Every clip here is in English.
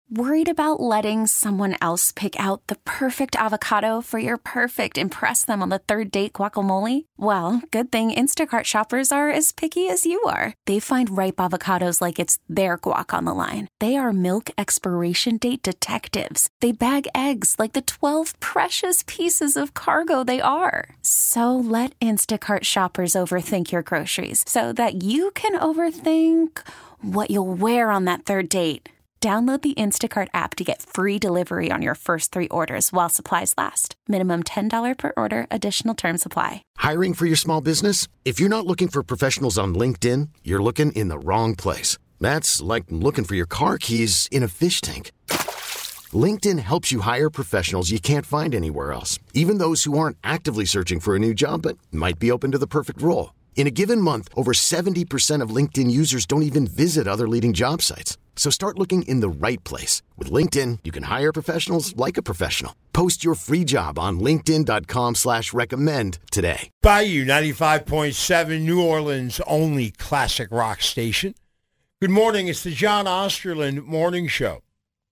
Worried about letting someone else pick out the perfect avocado for your perfect impress them on the third date guacamole? Well, good thing Instacart shoppers are as picky as you are. They find ripe avocados like it's their guac on the line. They are milk expiration date detectives. They bag eggs like the 12 precious pieces of cargo they are. So let Instacart shoppers overthink your groceries so that you can overthink what you'll wear on that third date. Download the Instacart app to get free delivery on your first 3 orders while supplies last. Minimum $10 per order. Additional terms apply. Hiring for your small business? If you're not looking for professionals on LinkedIn, you're looking in the wrong place. That's like looking for your car keys in a fish tank. LinkedIn helps you hire professionals you can't find anywhere else, even those who aren't actively searching for a new job but might be open to the perfect role. In a given month, over 70% of LinkedIn users don't even visit other leading job sites. So start looking in the right place. With LinkedIn, you can hire professionals like a professional. Post your free job on linkedin.com/recommend today. Bayou 95.7, New Orleans' only classic rock station. Good morning. It's the John Osterland Morning Show.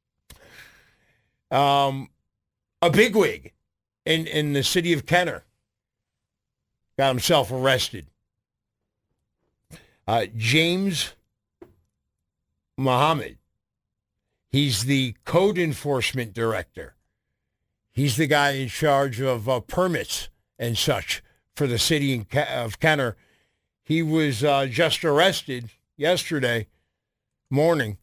A bigwig in the city of Kenner got himself arrested. James Muhammad. He's the code enforcement director. He's the guy in charge of permits and such for the city of Kenner. He was just arrested yesterday morning,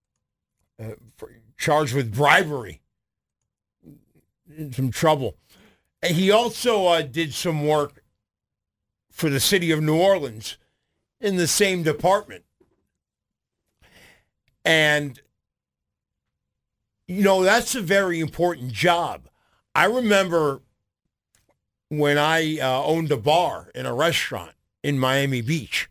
charged with bribery. In some trouble. And he also did some work for the city of New Orleans in the same department. And, you know, that's a very important job. I remember when I owned a bar in a restaurant in Miami Beach.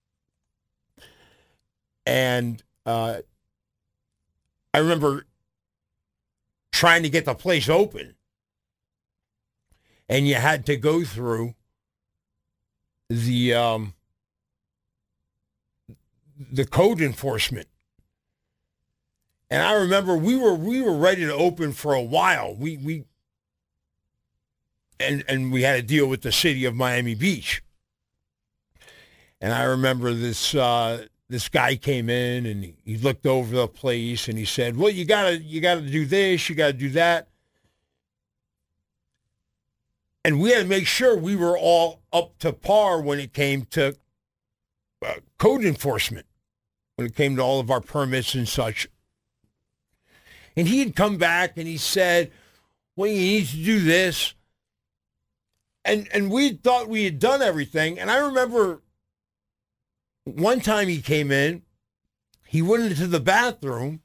And I remember trying to get the place open. And you had to go through the code enforcement. And I remember we were ready to open for a while. We had to deal with the city of Miami Beach. And I remember this guy came in and he looked over the place and he said, "Well, you gotta do this, you gotta do that." And we had to make sure we were all up to par when it came to code enforcement, when it came to all of our permits and such. And he had come back and he said, "Well, you need to do this." And we thought we had done everything. And I remember one time he came in, he went into the bathroom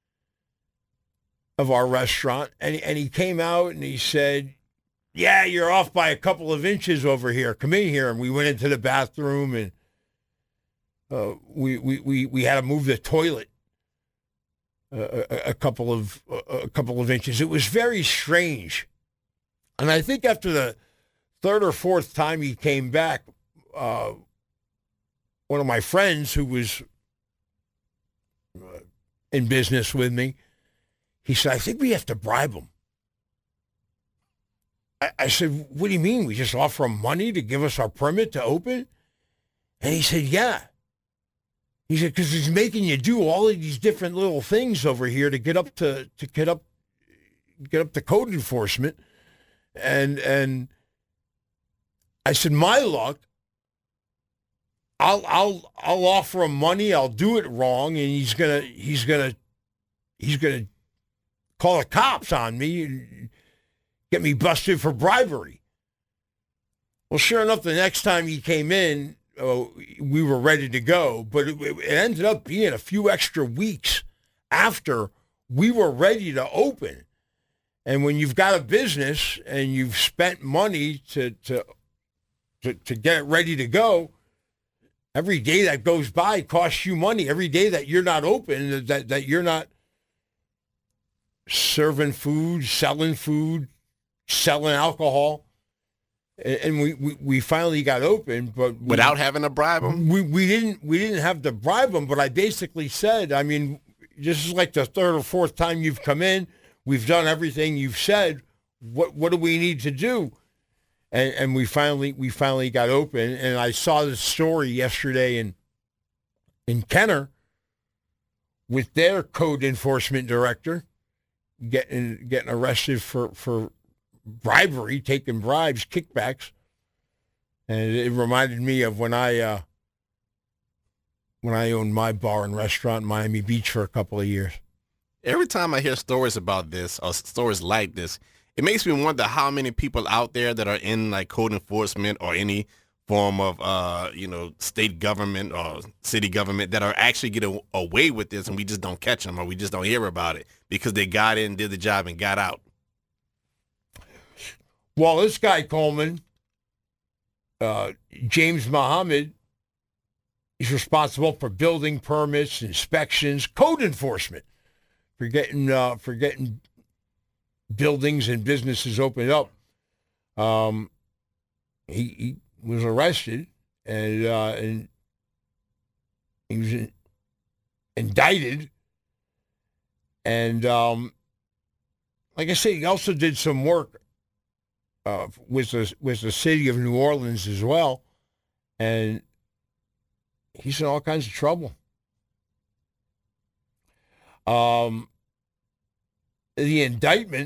of our restaurant, and he came out and he said, "Yeah, you're off by a couple of inches over here. Come in here." And we went into the bathroom, and we had to move the toilet a couple of inches. It was very strange. And I think after the third or fourth time he came back, one of my friends who was in business with me, he said, "I think we have to bribe him." I said, "What do you mean? We just offer him money to give us our permit to open?" And he said, "Yeah." He said, "Because he's making you do all of these different little things over here to get up to code enforcement." And I said, "My luck, I'll offer him money. I'll do it wrong, and he's gonna call the cops on me and get me busted for bribery." Well, sure enough, the next time he came in, we were ready to go, but it ended up being a few extra weeks after we were ready to open. And when you've got a business and you've spent money to get it ready to go, every day that goes by costs you money. Every day that you're not open, that you're not serving food, selling alcohol. And we finally got open, but without having to bribe them. We didn't have to bribe them, but I basically said, I mean, this is like the third or fourth time you've come in. We've done everything you've said. What do we need to do? And we finally got open. And I saw this story yesterday in Kenner with their code enforcement director getting arrested for bribery, taking bribes, kickbacks. And it reminded me of when I owned my bar and restaurant in Miami Beach for a couple of years. Every time I hear stories about this or stories like this, it makes me wonder how many people out there that are in like code enforcement or any form of, state government or city government that are actually getting away with this, and we just don't catch them or we just don't hear about it because they got in, did the job, and got out. Well, this guy, Coleman, James Muhammad, he's responsible for building permits, inspections, code enforcement, for getting buildings and businesses opened up. He was arrested and he was indicted. And like I say, he also did some work with the city of New Orleans as well, and he's in all kinds of trouble. The indictment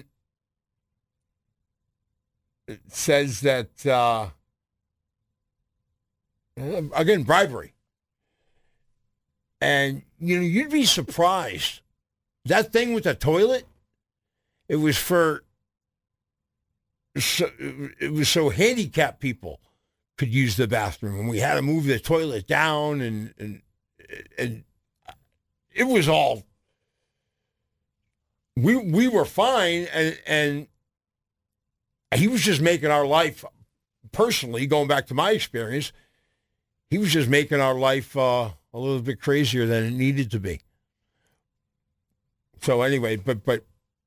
says that, again, bribery. And, you'd be surprised. That thing with the toilet, it was so handicapped people could use the bathroom, and we had to move the toilet down, and it was all. We were fine, and he was just making our life, personally, going back to my experience, he was just making our life a little bit crazier than it needed to be. So anyway, but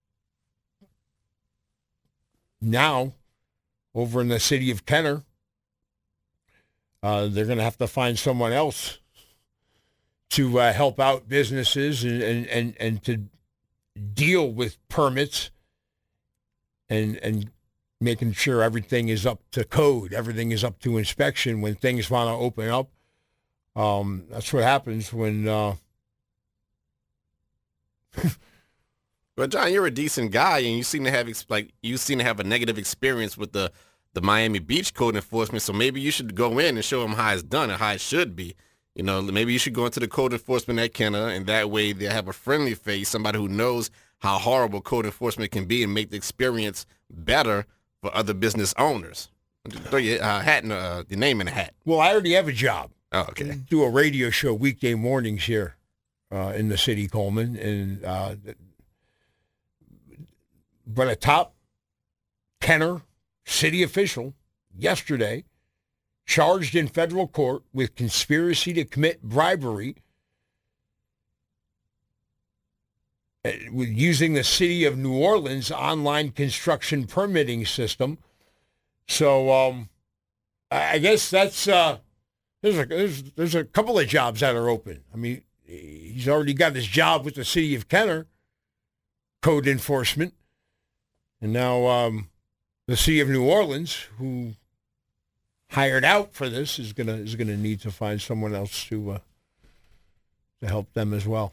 now, over in the city of Kenner, they're going to have to find someone else to help out businesses and to deal with permits and making sure everything is up to code, everything is up to inspection when things want to open up. That's what happens when... But John, you're a decent guy, and you seem to have a negative experience with the Miami Beach code enforcement. So maybe you should go in and show them how it's done and how it should be. Maybe you should go into the code enforcement at Kenner, and that way they have a friendly face, somebody who knows how horrible code enforcement can be, and make the experience better for other business owners. Throw your hat in your name in a hat. Well, I already have a job. Oh, okay. I do a radio show weekday mornings here in the city, Coleman, and but a top Kenner city official yesterday charged in federal court with conspiracy to commit bribery with using the city of New Orleans online construction permitting system. So I guess that's there's a couple of jobs that are open. I mean, he's already got his job with the city of Kenner, code enforcement, and now the city of New Orleans, who hired out for this, is gonna need to find someone else to help them as well.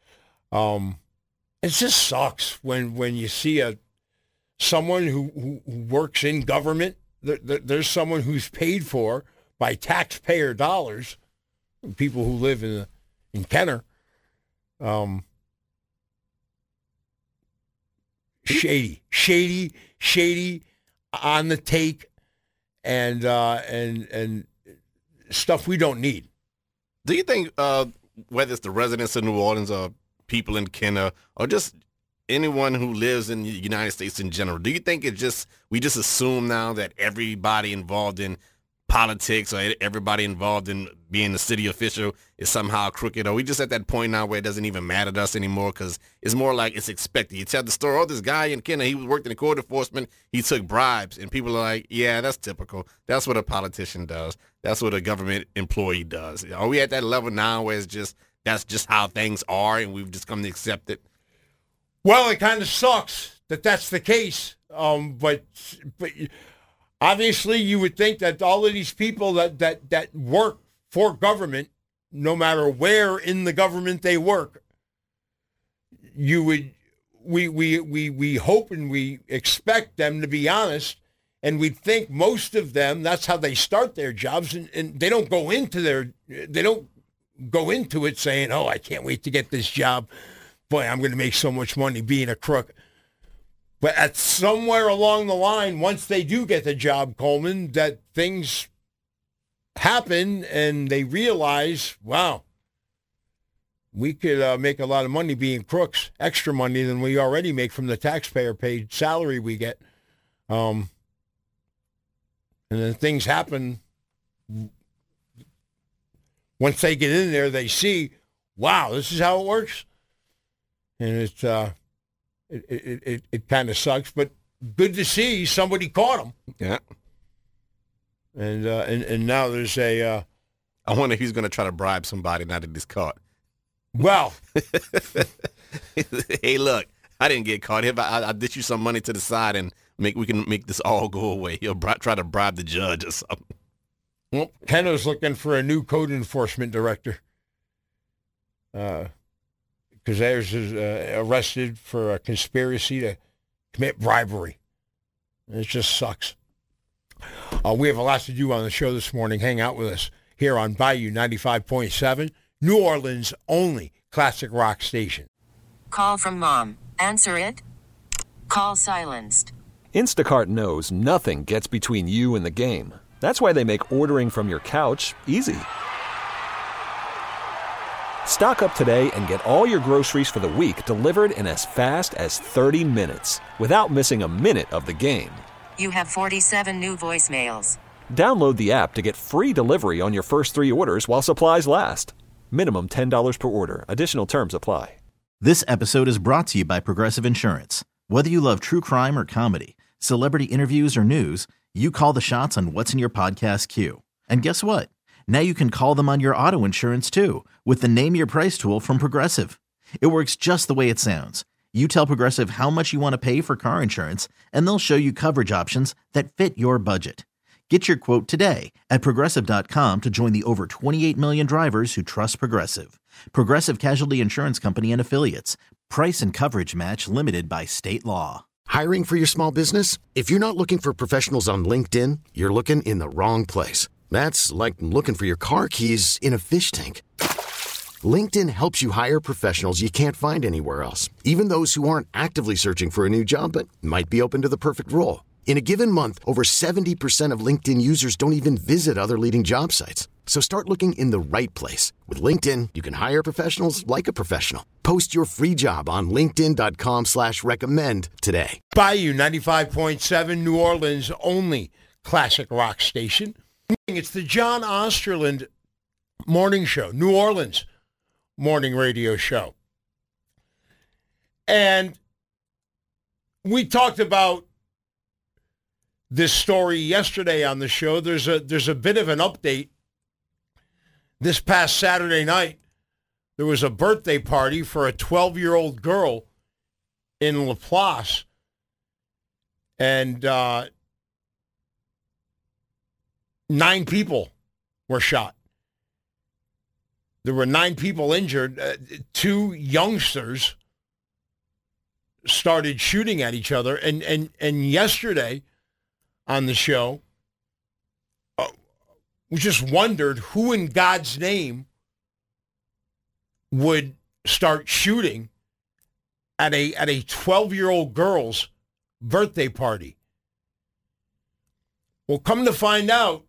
It just sucks when you see someone who works in government. There's someone who's paid for by taxpayer dollars, people who live in Kenner. Shady on the take, and stuff we don't need. Do you think whether it's the residents of New Orleans or people in Kenner or just anyone who lives in the United States in general, do you think we just assume now that everybody involved in politics or everybody involved in being a city official is somehow crooked? Or are we just at that point now where it doesn't even matter to us anymore because it's more like it's expected? You tell the story, this guy in Kenner, he worked in the code enforcement, he took bribes, and people are like, yeah, that's typical. That's what a politician does. That's what a government employee does. Are we at that level now where it's just that's just how things are and we've just come to accept it? Well, it kind of sucks that that's the case. But obviously you would think that all of these people that work for government, no matter where in the government they work, we hope and we expect them to be honest, and we think most of them, that's how they start their jobs, and they don't go into it saying, oh, I can't wait to get this job. Boy, I'm going to make so much money being a crook. But at somewhere along the line, once they do get the job, Coleman, that things happen and they realize, wow, we could make a lot of money being crooks, extra money than we already make from the taxpayer-paid salary we get. And then things happen. Once they get in there, they see, wow, this is how it works. And it kind of sucks, but good to see somebody caught him. Yeah. And now there's a... I wonder if he's going to try to bribe somebody now that he's caught. Well. Hey, look, I didn't get caught. I'll ditch you some money to the side and we can make this all go away. He'll try to bribe the judge or something. Well, Keno's looking for a new code enforcement director. Because Ayers is arrested for a conspiracy to commit bribery. It just sucks. We have a lot to do on the show this morning. Hang out with us here on Bayou 95.7, New Orleans' only classic rock station. Call from mom. Answer it. Call silenced. Instacart knows nothing gets between you and the game. That's why they make ordering from your couch easy. Stock up today and get all your groceries for the week delivered in as fast as 30 minutes without missing a minute of the game. You have 47 new voicemails. Download the app to get free delivery on your first 3 orders while supplies last. Minimum $10 per order. Additional terms apply. This episode is brought to you by Progressive Insurance. Whether you love true crime or comedy, celebrity interviews or news, you call the shots on what's in your podcast queue. And guess what? Now you can call them on your auto insurance too with the Name Your Price tool from Progressive. It works just the way it sounds. You tell Progressive how much you want to pay for car insurance, and they'll show you coverage options that fit your budget. Get your quote today at Progressive.com to join the over 28 million drivers who trust Progressive. Progressive Casualty Insurance Company and Affiliates. Price and coverage match limited by state law. Hiring for your small business? If you're not looking for professionals on LinkedIn, you're looking in the wrong place. That's like looking for your car keys in a fish tank. LinkedIn helps you hire professionals you can't find anywhere else, even those who aren't actively searching for a new job but might be open to the perfect role. In a given month, over 70% of LinkedIn users don't even visit other leading job sites. So start looking in the right place. With LinkedIn, you can hire professionals like a professional. Post your free job on linkedin.com/recommend today. Bayou 95.7, New Orleans' only classic rock station. It's the John Osterland Morning Show, New Orleans morning radio show. And we talked about this story yesterday on the show. There's a bit of an update. This past Saturday night, there was a birthday party for a 12-year-old girl in Laplace. And 9 people were shot. There were 9 people injured. 2 youngsters started shooting at each other. And yesterday on the show, we just wondered who in God's name would start shooting at a 12-year-old girl's birthday party. Well, come to find out,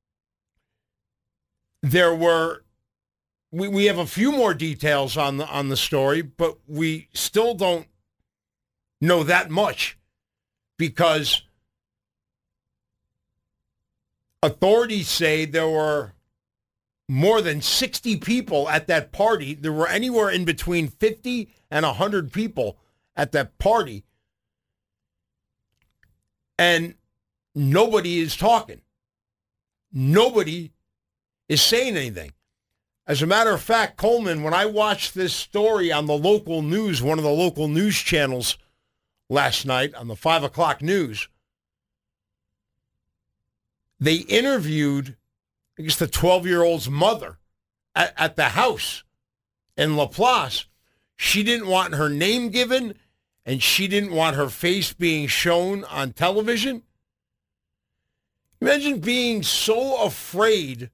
there were, we have a few more details on the story, but we still don't know that much because authorities say there were more than 60 people at that party. There were anywhere in between 50 and 100 people at that party, and nobody is talking. Nobody is saying anything. As a matter of fact, Coleman, when I watched this story on the local news, one of the local news channels last night on the 5 o'clock news, they interviewed, I guess, the 12-year-old's mother at the house in LaPlace. She didn't want her name given, and she didn't want her face being shown on television. Imagine being so afraid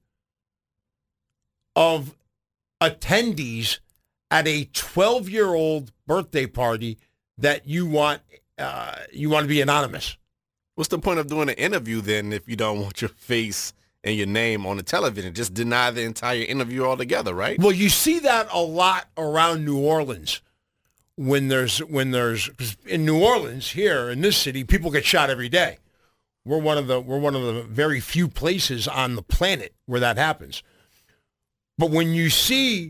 of attendees at a 12-year-old birthday party that you want to be anonymous. What's the point of doing an interview then if you don't want your face and your name on the television? Just deny the entire interview altogether, right? Well, you see that a lot around New Orleans when there's 'cause in New Orleans here in this city, people get shot every day. We're one of the very few places on the planet where that happens. But when you see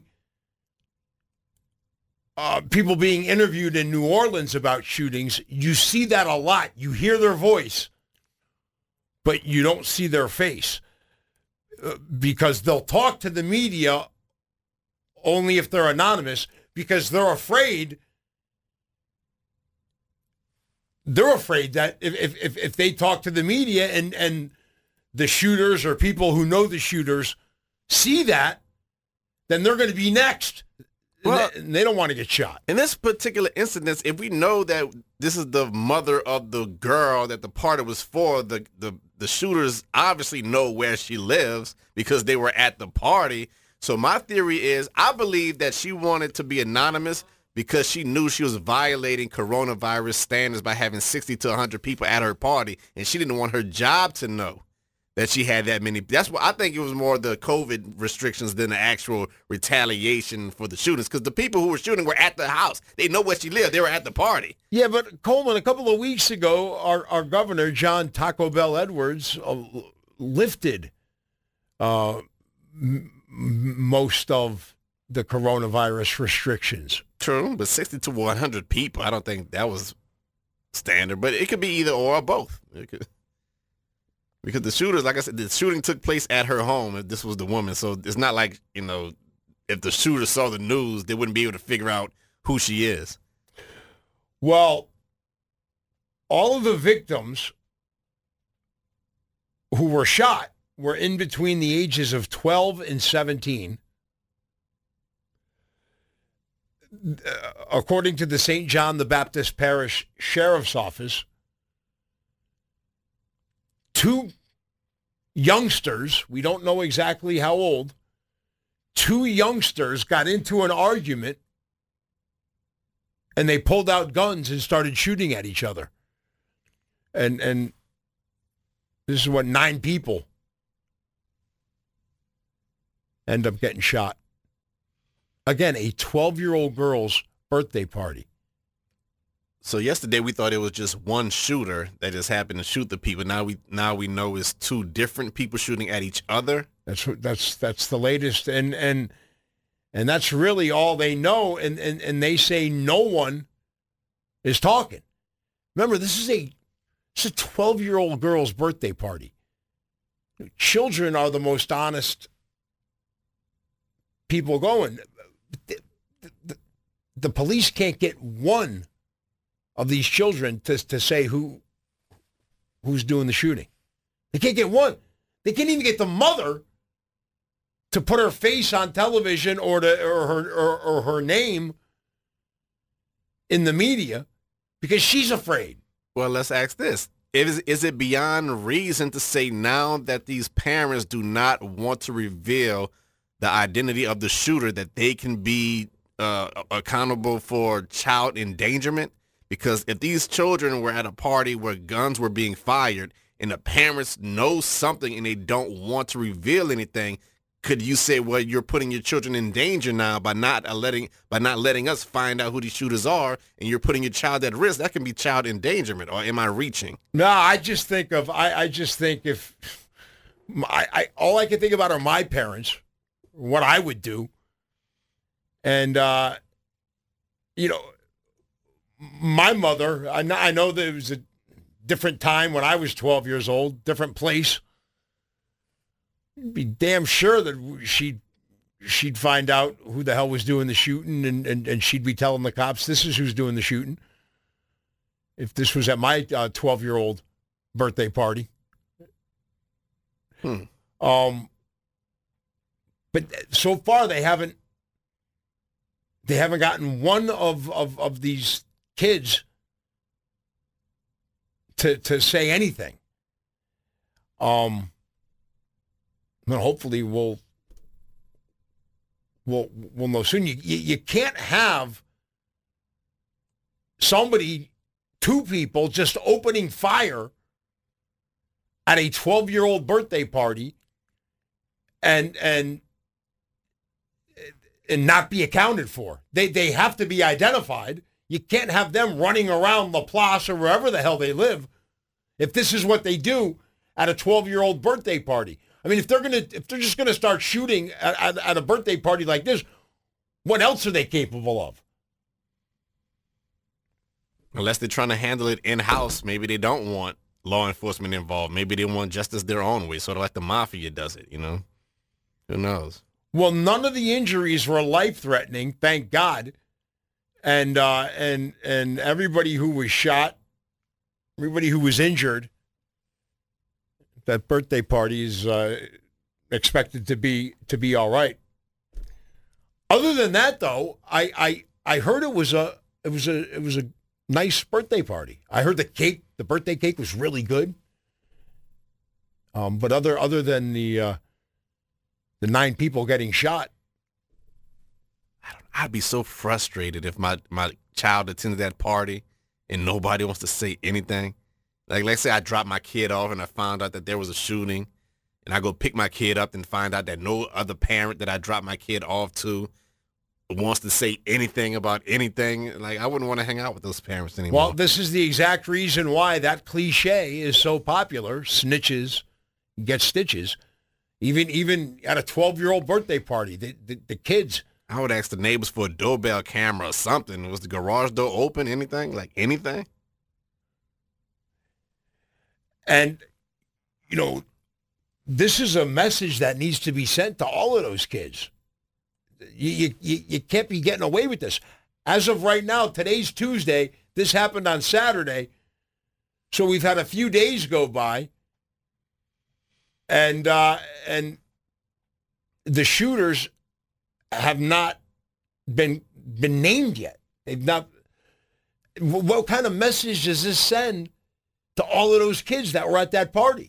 people being interviewed in New Orleans about shootings, you see that a lot. You hear their voice, but you don't see their face because they'll talk to the media only if they're anonymous because they're afraid. They're afraid that if they talk to the media and the shooters or people who know the shooters see that, then they're going to be next. Well, and they don't want to get shot. In this particular instance, if we know that this is the mother of the girl that the party was for, the shooters obviously know where she lives because they were at the party. So my theory is I believe that she wanted to be anonymous because she knew she was violating coronavirus standards by having 60 to 100 people at her party, and she didn't want her job to know that she had that many. That's what I think it was more the COVID restrictions than the actual retaliation for the shootings, because the people who were shooting were at the house. They know where she lived. They were at the party. Yeah, but Coleman, a couple of weeks ago, our governor, John Taco Bell Edwards, lifted most of the coronavirus restrictions. True, but 60 to 100 people, I don't think that was standard. But it could be either or both. It could. Because the shooters, like I said, the shooting took place at her home if this was the woman. So it's not like, if the shooter saw the news, they wouldn't be able to figure out who she is. Well, all of the victims who were shot were in between the ages of 12 and 17. According to the St. John the Baptist Parish Sheriff's Office, 2 youngsters, we don't know exactly how old, 2 youngsters got into an argument and they pulled out guns and started shooting at each other. And this is what 9 people end up getting shot. Again, a 12-year-old girl's birthday party. So yesterday we thought it was just one shooter that just happened to shoot the people. Now we know it's 2 different people shooting at each other. That's the latest, and that's really all they know. And they say no one is talking. Remember, this is a 12-year-old girl's birthday party. Children are the most honest people going. The police can't get one of these children to say who's doing the shooting. They can't get one. They can't even get the mother to put her face on television or her name in the media because she's afraid. Well, let's ask this. Is it beyond reason to say now that these parents do not want to reveal the identity of the shooter that they can be accountable for child endangerment? Because if these children were at a party where guns were being fired and the parents know something and they don't want to reveal anything, could you say, well, you're putting your children in danger now by not letting us find out who these shooters are, and you're putting your child at risk? That can be child endangerment. Or am I reaching? No, I just think if all I can think about are my parents, what I would do, and my mother, I know that it was a different time when I was 12 years old, different place. Be damn sure that she'd she'd find out who the hell was doing the shooting, and she'd be telling the cops, this is who's doing the shooting. If this was at my 12-year-old birthday party. But so far they haven't gotten one of these kids to say anything. And hopefully we'll know soon. You can't have two people just opening fire at a 12-year-old birthday party and not be accounted for. They have to be identified. You can't have them running around La Place or wherever the hell they live if this is what they do at a 12-year-old birthday party. I mean, if they're just gonna start shooting at a birthday party like this, what else are they capable of? Unless they're trying to handle it in-house, maybe they don't want law enforcement involved. Maybe they want justice their own way, sort of like the mafia does it, you know? Who knows? Well, none of the injuries were life-threatening, thank God. And everybody who was shot, everybody who was injured, that birthday party is expected to be all right. Other than that, though, I heard it was a nice birthday party. I heard the birthday cake was really good. But other than the 9 people getting shot, I'd be so frustrated if my child attended that party and nobody wants to say anything. Like, let's say I dropped my kid off and I found out that there was a shooting, and I go pick my kid up and find out that no other parent that I dropped my kid off to wants to say anything about anything. Like, I wouldn't want to hang out with those parents anymore. Well, this is the exact reason why that cliche is so popular. Snitches get stitches. Even at a 12-year-old birthday party, the kids. I would ask the neighbors for a doorbell camera or something. Was the garage door open? Anything? Like anything? And, you know, this is a message that needs to be sent to all of those kids. You can't be getting away with this. As of right now, today's Tuesday. This happened on Saturday. So we've had a few days go by. And the shooters have not been named yet. They've not. What kind of message does this send to all of those kids that were at that party?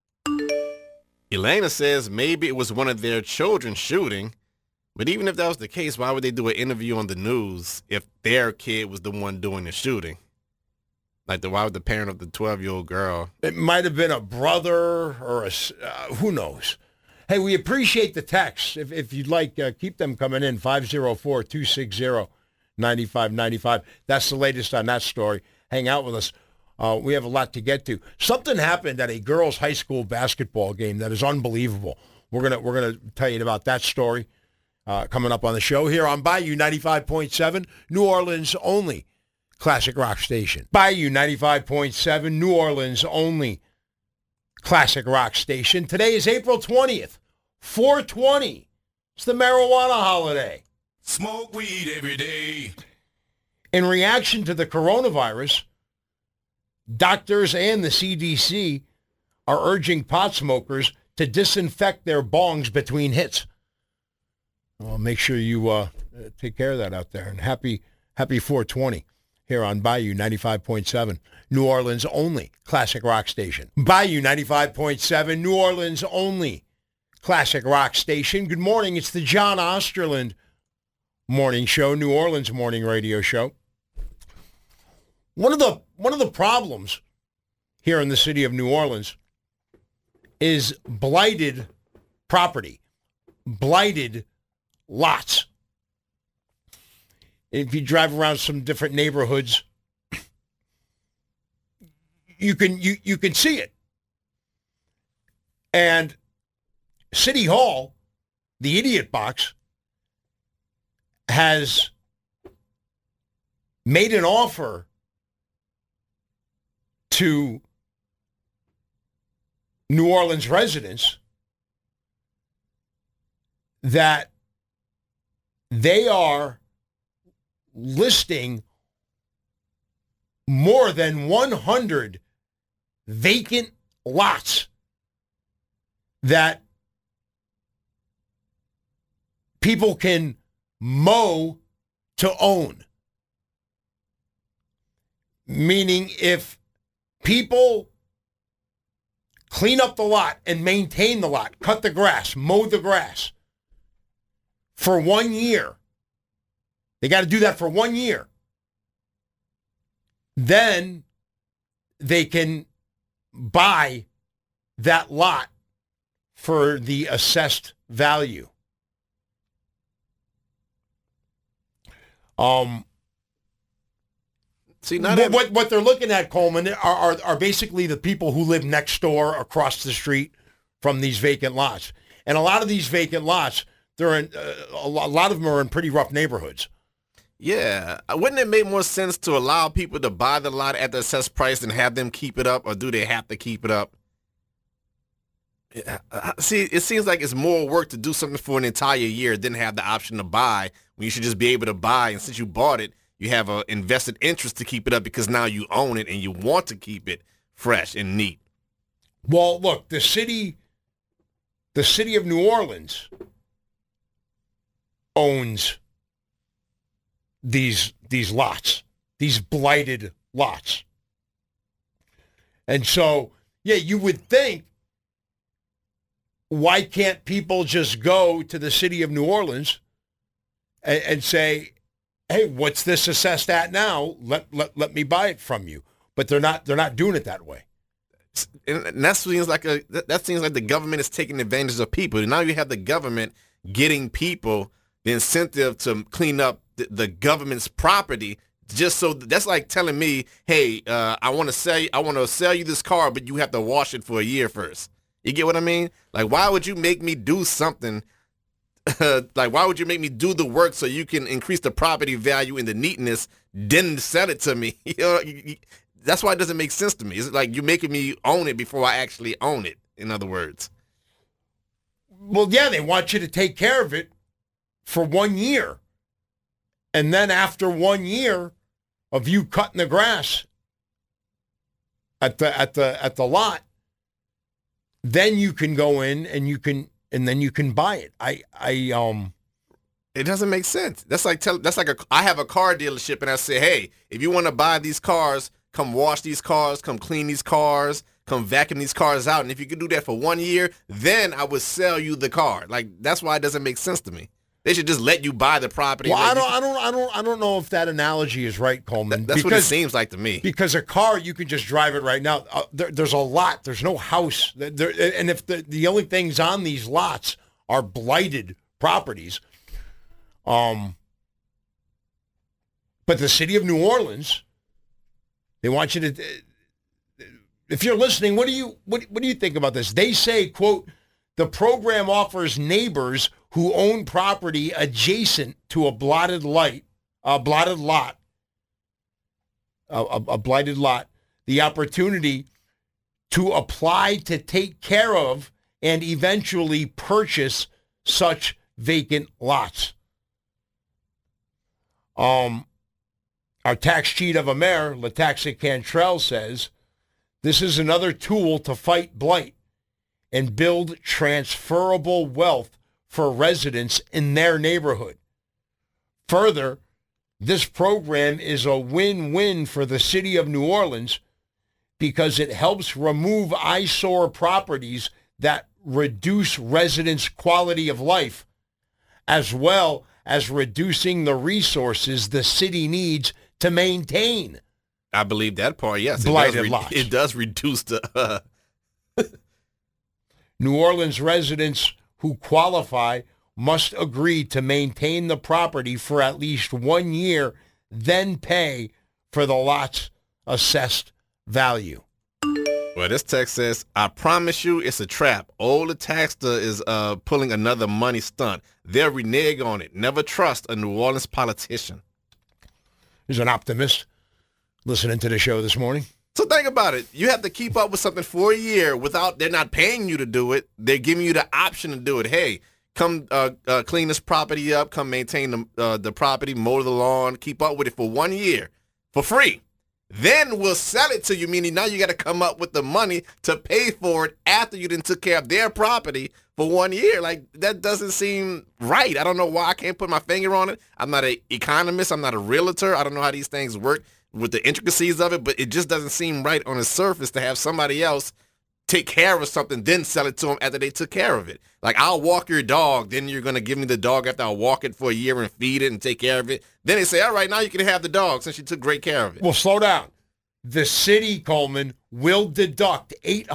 Elena says maybe it was one of their children shooting, but even if that was the case, why would they do an interview on the news if their kid was the one doing the shooting? Like, why would the parent of the 12-year-old girl? It might have been a brother or who knows. Hey, we appreciate the texts. If you'd like, keep them coming in, 504-260-9595. That's the latest on that story. Hang out with us. We have a lot to get to. Something happened at a girls' high school basketball game that is unbelievable. We're gonna tell you about that story coming up on the show here on Bayou 95.7, New Orleans only classic rock station. Bayou 95.7, New Orleans only classic rock station. Today is April 20th, 420. It's the marijuana holiday. Smoke weed every day. In reaction to the coronavirus, doctors and the CDC are urging pot smokers to disinfect their bongs between hits. Well, make sure you take care of that out there. And happy 420 here on Bayou 95.7, New Orleans only classic rock station. Bayou 95.7, New Orleans only classic rock station. Good morning. It's the John Osterland Morning Show, New Orleans morning radio show. One of the problems here in the city of New Orleans is blighted property, blighted lots. If you drive around some different neighborhoods, you can see it. And City Hall, the idiot box, has made an offer to New Orleans residents that they are listing more than 100 vacant lots that people can mow to own. Meaning if people clean up the lot and maintain the lot, cut the grass, mow the grass for 1 year, they got to do that for 1 year. Then they can buy that lot for the assessed value. See, what they're looking at, Coleman, are basically the people who live next door, across the street from these vacant lots. And a lot of these vacant lots, they're in a lot of them are in pretty rough neighborhoods. Yeah. Wouldn't it make more sense to allow people to buy the lot at the assessed price and have them keep it up, or do they have to keep it up? See, it seems like it's more work to do something for an entire year than have the option to buy, when you should just be able to buy. And since you bought it, you have an invested interest to keep it up because now you own it and you want to keep it fresh and neat. Well, look, the city of New Orleans owns these lots, these blighted lots. And so, yeah, you would think, why can't people just go to the city of New Orleans and say, hey, what's this assessed at now? Let me buy it from you. But they're not doing it that way. And that seems like the government is taking advantage of people. And now you have the government getting people the incentive to clean up the government's property, just so that's like telling me, hey, I want to sell you this car, but you have to wash it for a year first. You get what I mean? Like, why would you make me do something? Like, why would you make me do the work so you can increase the property value and the neatness, then sell it to me? You know, that's why it doesn't make sense to me. It's like you're making me own it before I actually own it, in other words. Well, yeah, they want you to take care of it for 1 year. And then after 1 year of you cutting the grass at the lot, then you can go in and then you can buy it. It doesn't make sense. I have a car dealership and I say, hey, if you want to buy these cars, come wash these cars, come clean these cars, come vacuum these cars out. And if you could do that for 1 year, then I would sell you the car. Like, that's why it doesn't make sense to me. They should just let you buy the property. Well, I don't know if that analogy is right, Coleman. That's what it seems like to me. Because a car, you can just drive it right now. There's a lot. There's no house. And if the only things on these lots are blighted properties, but the city of New Orleans, they want you to. If you're listening, what do you think about this? They say, quote, the program offers neighbors who own property adjacent to a blighted lot, the opportunity to apply to take care of and eventually purchase such vacant lots. Our tax cheat of a mayor, Lataxa Cantrell, says this is another tool to fight blight and build transferable wealth for residents in their neighborhood. Further, this program is a win-win for the city of New Orleans because it helps remove eyesore properties that reduce residents' quality of life, as well as reducing the resources the city needs to maintain. I believe that part, yes. Blighted lots. It does reduce the... New Orleans residents who qualify must agree to maintain the property for at least 1 year, then pay for the lot's assessed value. Well, this text says, I promise you it's a trap. Old Taxter is pulling another money stunt. They'll renege on it. Never trust a New Orleans politician. There's an optimist listening to the show this morning. So think about it. You have to keep up with something for a year they're not paying you to do it. They're giving you the option to do it. Hey, come clean this property up, come maintain the property, mow the lawn, keep up with it for 1 year for free. Then we'll sell it to you, meaning now you got to come up with the money to pay for it after you then took care of their property for 1 year. Like, that doesn't seem right. I don't know why I can't put my finger on it. I'm not an economist. I'm not a realtor. I don't know how these things work with the intricacies of it, but it just doesn't seem right on the surface to have somebody else take care of something, then sell it to them after they took care of it. Like, I'll walk your dog, then you're going to give me the dog after I walk it for a year and feed it and take care of it. Then they say, all right, now you can have the dog since you took great care of it. Well, slow down. The city, Coleman, will deduct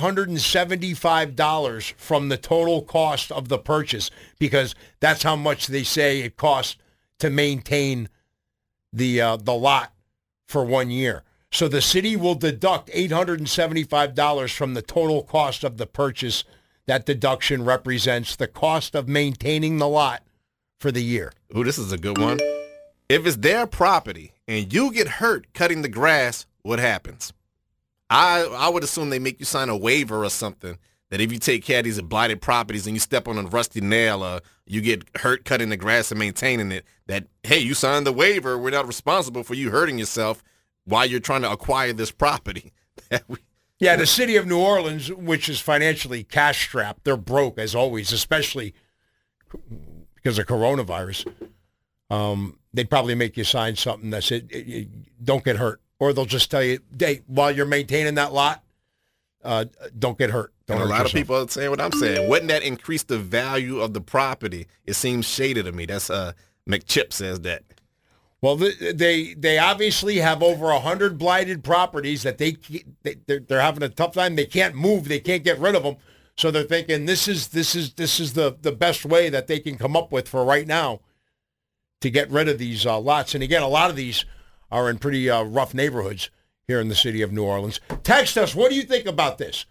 $875 from the total cost of the purchase because that's how much they say it costs to maintain the lot for 1 year. So the city will deduct $875 from the total cost of the purchase. That deduction represents the cost of maintaining the lot for the year. Ooh, this is a good one. If it's their property and you get hurt cutting the grass, what happens? I would assume they make you sign a waiver or something that if you take care of these blighted properties and you step on a rusty nail or you get hurt cutting the grass and maintaining it, that, hey, you signed the waiver. We're not responsible for you hurting yourself while you're trying to acquire this property. Yeah, the city of New Orleans, which is financially cash-strapped, they're broke, as always, especially because of coronavirus. They'd probably make you sign something that said, don't get hurt. Or they'll just tell you, hey, while you're maintaining that lot, don't get hurt. Don't hurt a lot yourself. of people are saying what I'm saying. Wouldn't that increase the value of the property? It seems shady to me. That's McChip says that. Well, they obviously have over 100 blighted properties that they're having a tough time. They can't move. They can't get rid of them. So they're thinking this is the best way that they can come up with for right now to get rid of these lots. And again, a lot of these are in pretty rough neighborhoods here in the city of New Orleans. Text us. What do you think about this?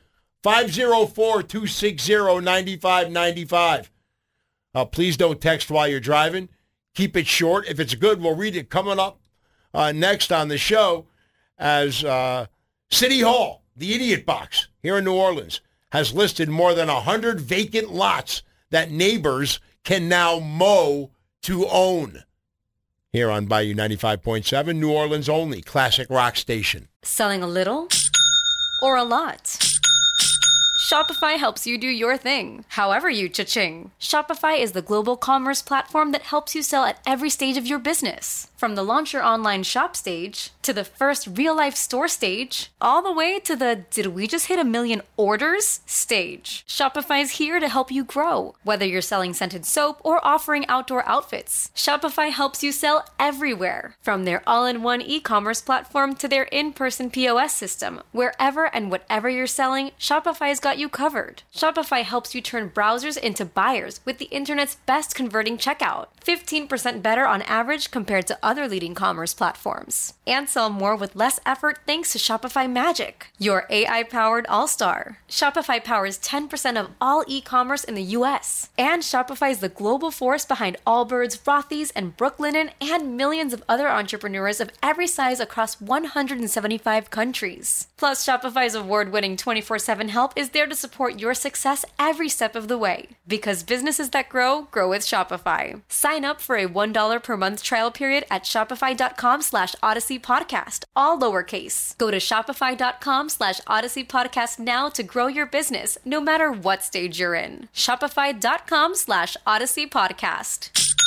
504-260-9595. Please don't text while you're driving. Keep it short. If it's good, we'll read it coming up next on the show as City Hall, the Idiot Box here in New Orleans, has listed more than 100 vacant lots that neighbors can now mow to own. Here on Bayou 95.7, New Orleans only, classic rock station. Selling a little or a lot? Shopify helps you do your thing, however you cha-ching. Shopify is the global commerce platform that helps you sell at every stage of your business. From the launch your online shop stage, to the first real-life store stage, all the way to the did we just hit 1 million orders stage. Shopify is here to help you grow. Whether you're selling scented soap or offering outdoor outfits, Shopify helps you sell everywhere. From their all-in-one e-commerce platform to their in-person POS system, wherever and whatever you're selling, Shopify's got you covered. Shopify helps you turn browsers into buyers with the internet's best converting checkout. 15% better on average compared to other leading commerce platforms. And sell more with less effort thanks to Shopify Magic, your AI-powered all-star. Shopify powers 10% of all e-commerce in the U.S. And Shopify is the global force behind Allbirds, Rothy's, and Brooklinen, and millions of other entrepreneurs of every size across 175 countries. Plus, Shopify's award-winning 24/7 help is there to support your success every step of the way. Because businesses that grow, grow with Shopify. Sign up for a $1 per month trial period at shopify.com/Odyssey Podcast, all lowercase. Go to shopify.com/Odyssey Podcast now to grow your business, no matter what stage you're in. Shopify.com/Odyssey Podcast.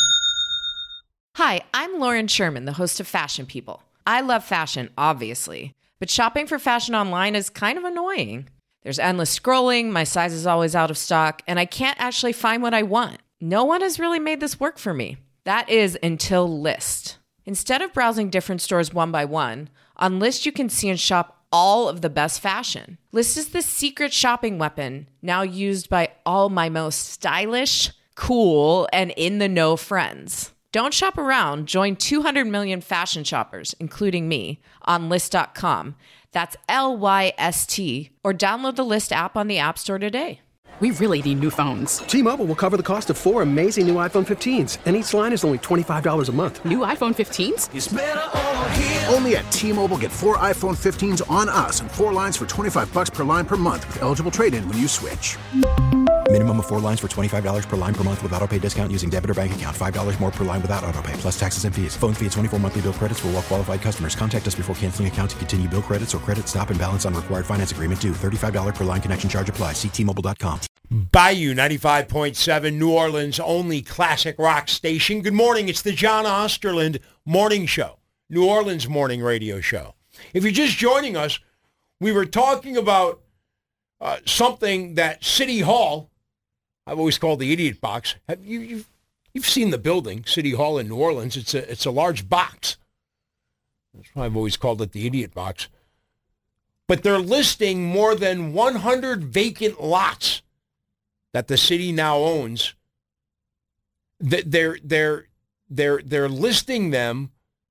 Hi, I'm Lauren Sherman, the host of Fashion People. I love fashion, obviously, but shopping for fashion online is kind of annoying. There's endless scrolling, my size is always out of stock, and I can't actually find what I want. No one has really made this work for me. That is until Lyst. Instead of browsing different stores one by one, on Lyst you can see and shop all of the best fashion. Lyst is the secret shopping weapon now used by all my most stylish, cool, and in-the-know friends. Don't shop around. Join 200 million fashion shoppers, including me, on Lyst.com. That's LYST, or download the Lyst app on the App Store today. We really need new phones. T-Mobile will cover the cost of 4 amazing new iPhone 15s, and each line is only $25 a month. New iPhone 15s? It's better over here. Only at T-Mobile, get 4 iPhone 15s on us and 4 lines for $25 per line per month with eligible trade-in when you switch. Minimum of 4 lines for $25 per line per month with autopay discount using debit or bank account. $5 more per line without autopay, plus taxes and fees. Phone fee at 24 monthly bill credits for well-qualified customers. Contact us before canceling account to continue bill credits or credit stop and balance on required finance agreement due. $35 per line connection charge applies. See T-Mobile.com. Bayou 95.7, New Orleans' only classic rock station. Good morning. It's the John Osterland Morning Show, New Orleans morning radio show. If you're just joining us, we were talking about something that City Hall, I've always called the Idiot Box. You've seen the building, City Hall in New Orleans. It's a large box. That's why I've always called it the Idiot Box. But they're listing more than 100 vacant lots that the city now owns. They're listing them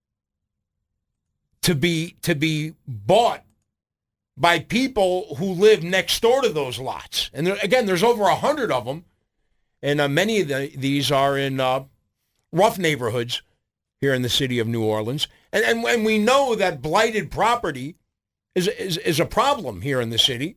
to be bought by people who live next door to those lots. And again, there's over 100 of them, and many of these are in rough neighborhoods here in the city of New Orleans. And we know that blighted property is a problem here in the city.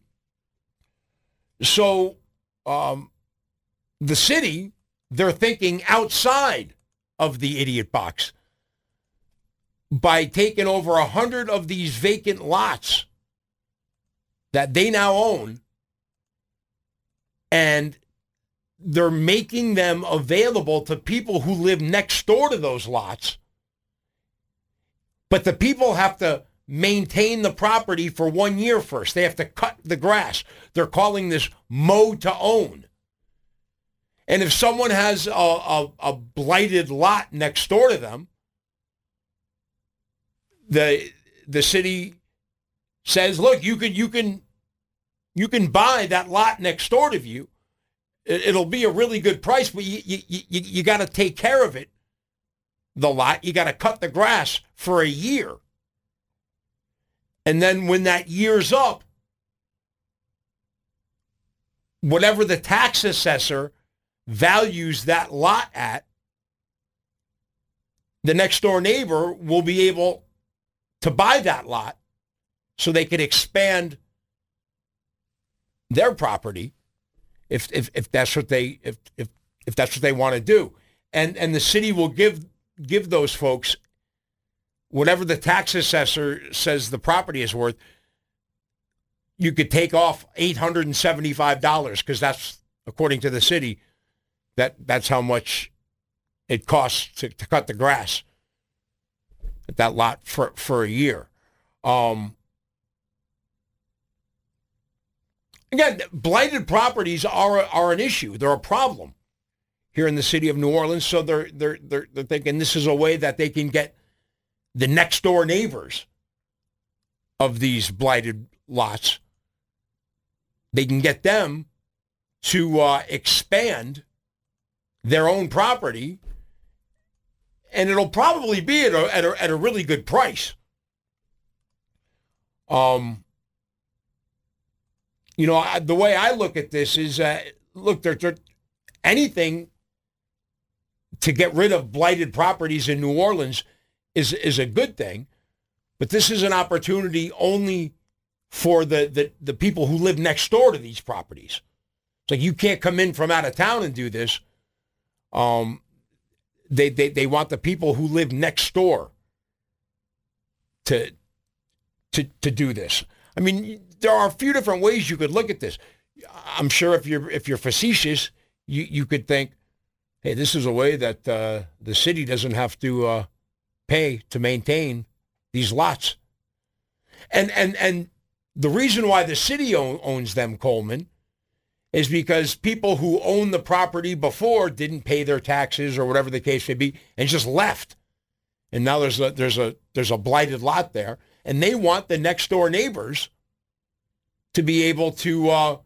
So the city, they're thinking outside of the Idiot Box by taking over 100 of these vacant lots that they now own, and they're making them available to people who live next door to those lots. But the people have to maintain the property for 1 year first. They have to cut the grass. They're calling this mow to own. And if someone has a blighted lot next door to them, the city says, look, you can buy that lot next door to you. It'll be a really good price, but you got to take care of it, the lot. You got to cut the grass for a year. And then when that year's up, whatever the tax assessor values that lot at, the next door neighbor will be able to buy that lot so they could expand their property if that's what they if that's what they want to do. And the city will give those folks whatever the tax assessor says the property is worth. You could take off $875 because that's, according to the city, that's how much it costs to cut the grass at that lot for a year. Again, blighted properties are an issue. They're a problem here in the city of New Orleans. So they're thinking this is a way that they can get the next door neighbors of these blighted lots. They can get them to expand their own property, and it'll probably be at a really good price. The way I look at this is, look, anything to get rid of blighted properties in New Orleans is a good thing, but this is an opportunity only for the people who live next door to these properties. It's like you can't come in from out of town and do this. They want the people who live next door to do this. I mean, there are a few different ways you could look at this. I'm sure if you're facetious, you could think, hey, this is a way that the city doesn't have to pay to maintain these lots. And the reason why the city owns them, Coleman, is because people who owned the property before didn't pay their taxes or whatever the case may be and just left. And now there's a blighted lot there, and they want the next door neighbors to be able to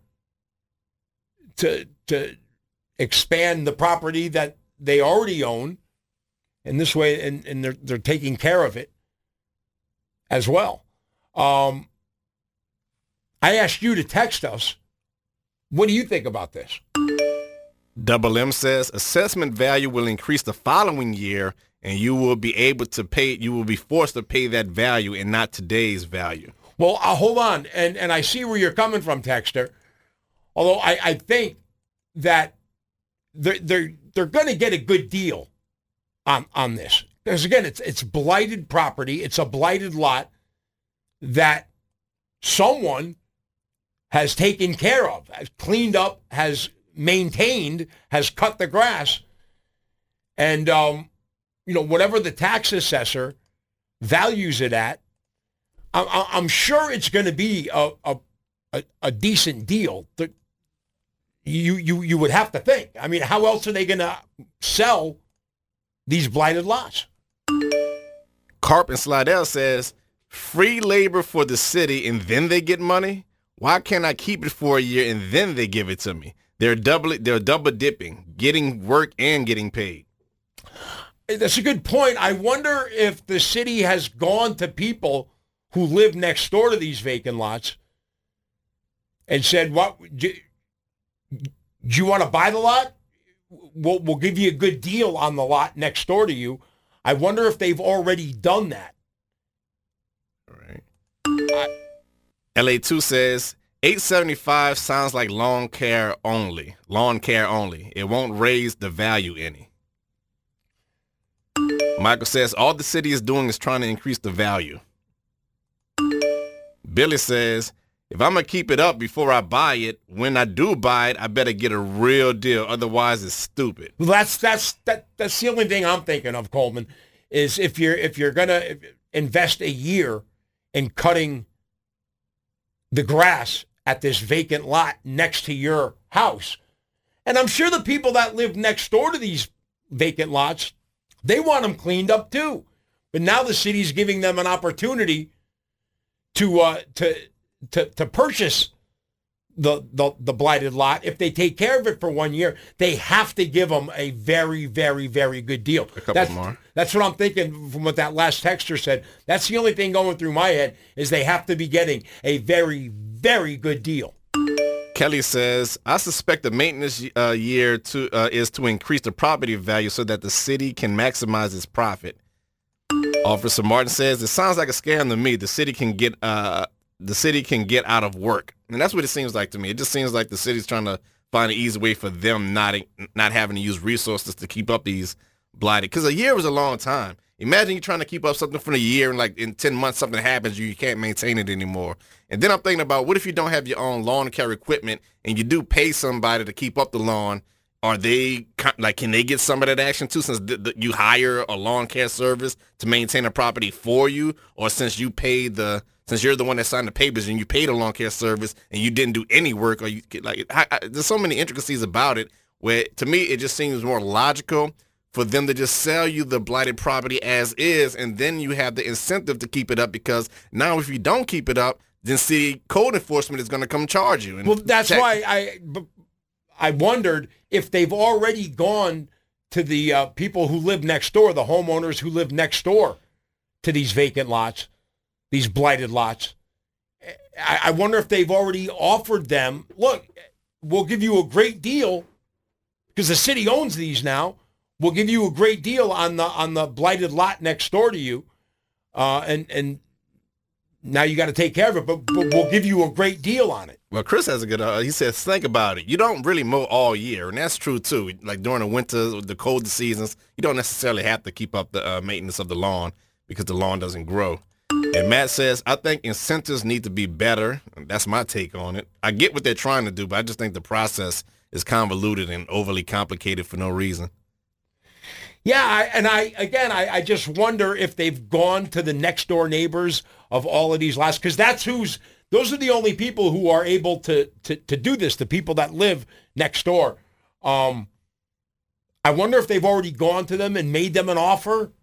expand the property that they already own, and this way, and they're taking care of it as well. I asked you to text us. What do you think about this? Double M says assessment value will increase the following year, and you will be able to pay. You will be forced to pay that value and not today's value. Well, hold on, and I see where you're coming from, Texter. Although I think that they're going to get a good deal on this. Because again, it's blighted property. It's a blighted lot that someone has taken care of, has cleaned up, has maintained, has cut the grass. And, whatever the tax assessor values it at, I'm sure it's going to be a decent deal. You would have to think. I mean, how else are they going to sell these blighted lots? Carp and Slidell says, free labor for the city and then they get money? Why can't I keep it for a year and then they give it to me? They're double dipping, getting work and getting paid. That's a good point. I wonder if the city has gone to people who live next door to these vacant lots and said, "What do you want to buy the lot? We'll give you a good deal on the lot next door to you." I wonder if they've already done that. All right. LA2 says, $875 sounds like lawn care only. It won't raise the value any. Michael says, all the city is doing is trying to increase the value. Billy says, if I'm going to keep it up before I buy it, when I do buy it, I better get a real deal. Otherwise, it's stupid. Well, that's the only thing I'm thinking of, Coleman, is if you're going to invest a year in cutting the grass at this vacant lot next to your house. And I'm sure the people that live next door to these vacant lots, they want them cleaned up too. But now the city's giving them an opportunity to purchase the blighted lot. If they take care of it for 1 year, they have to give them a very, very, very good deal. A couple more. That's what I'm thinking from what that last texter said. That's the only thing going through my head is they have to be getting a very, very good deal. Kelly says, I suspect the maintenance year is to increase the property value so that the city can maximize its profit. Officer Martin says, it sounds like a scam to me. The city can get out of work. And that's what it seems like to me. It just seems like the city's trying to find an easy way for them not having to use resources to keep up these blighted. Because a year was a long time. Imagine you're trying to keep up something for a year and like in 10 months something happens, you can't maintain it anymore. And then I'm thinking about what if you don't have your own lawn care equipment and you do pay somebody to keep up the lawn? Are they like, can they get some of that action too since you hire a lawn care service to maintain a property for you? Or since you're the one that signed the papers and you paid a lawn care service and you didn't do any work, or you like, there's so many intricacies about it where to me it just seems more logical for them to just sell you the blighted property as is, and then you have the incentive to keep it up because now if you don't keep it up, then city code enforcement is going to come charge you. And well, that's why I wondered if they've already gone to the people who live next door, the homeowners who live next door to these vacant lots, these blighted lots. I wonder if they've already offered them, look, we'll give you a great deal because the city owns these now. We'll give you a great deal on the blighted lot next door to you, and now you got to take care of it, but we'll give you a great deal on it. Well, Chris has a good, he says, think about it. You don't really mow all year, and that's true, too. Like during the winter, the colder seasons, you don't necessarily have to keep up the maintenance of the lawn because the lawn doesn't grow. And Matt says, I think incentives need to be better. That's my take on it. I get what they're trying to do, but I just think the process is convoluted and overly complicated for no reason. Yeah, I just wonder if they've gone to the next door neighbors of all of these lots, because those are the only people who are able to do this, the people that live next door. I wonder if they've already gone to them and made them an offer.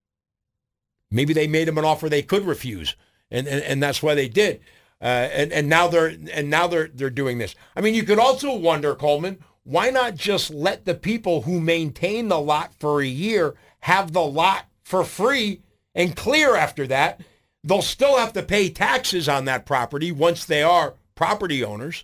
Maybe they made them an offer they could refuse, and that's why they did. And now they're doing this. I mean, you could also wonder, Coleman, why not just let the people who maintain the lot for a year have the lot for free and clear after that? They'll still have to pay taxes on that property once they are property owners.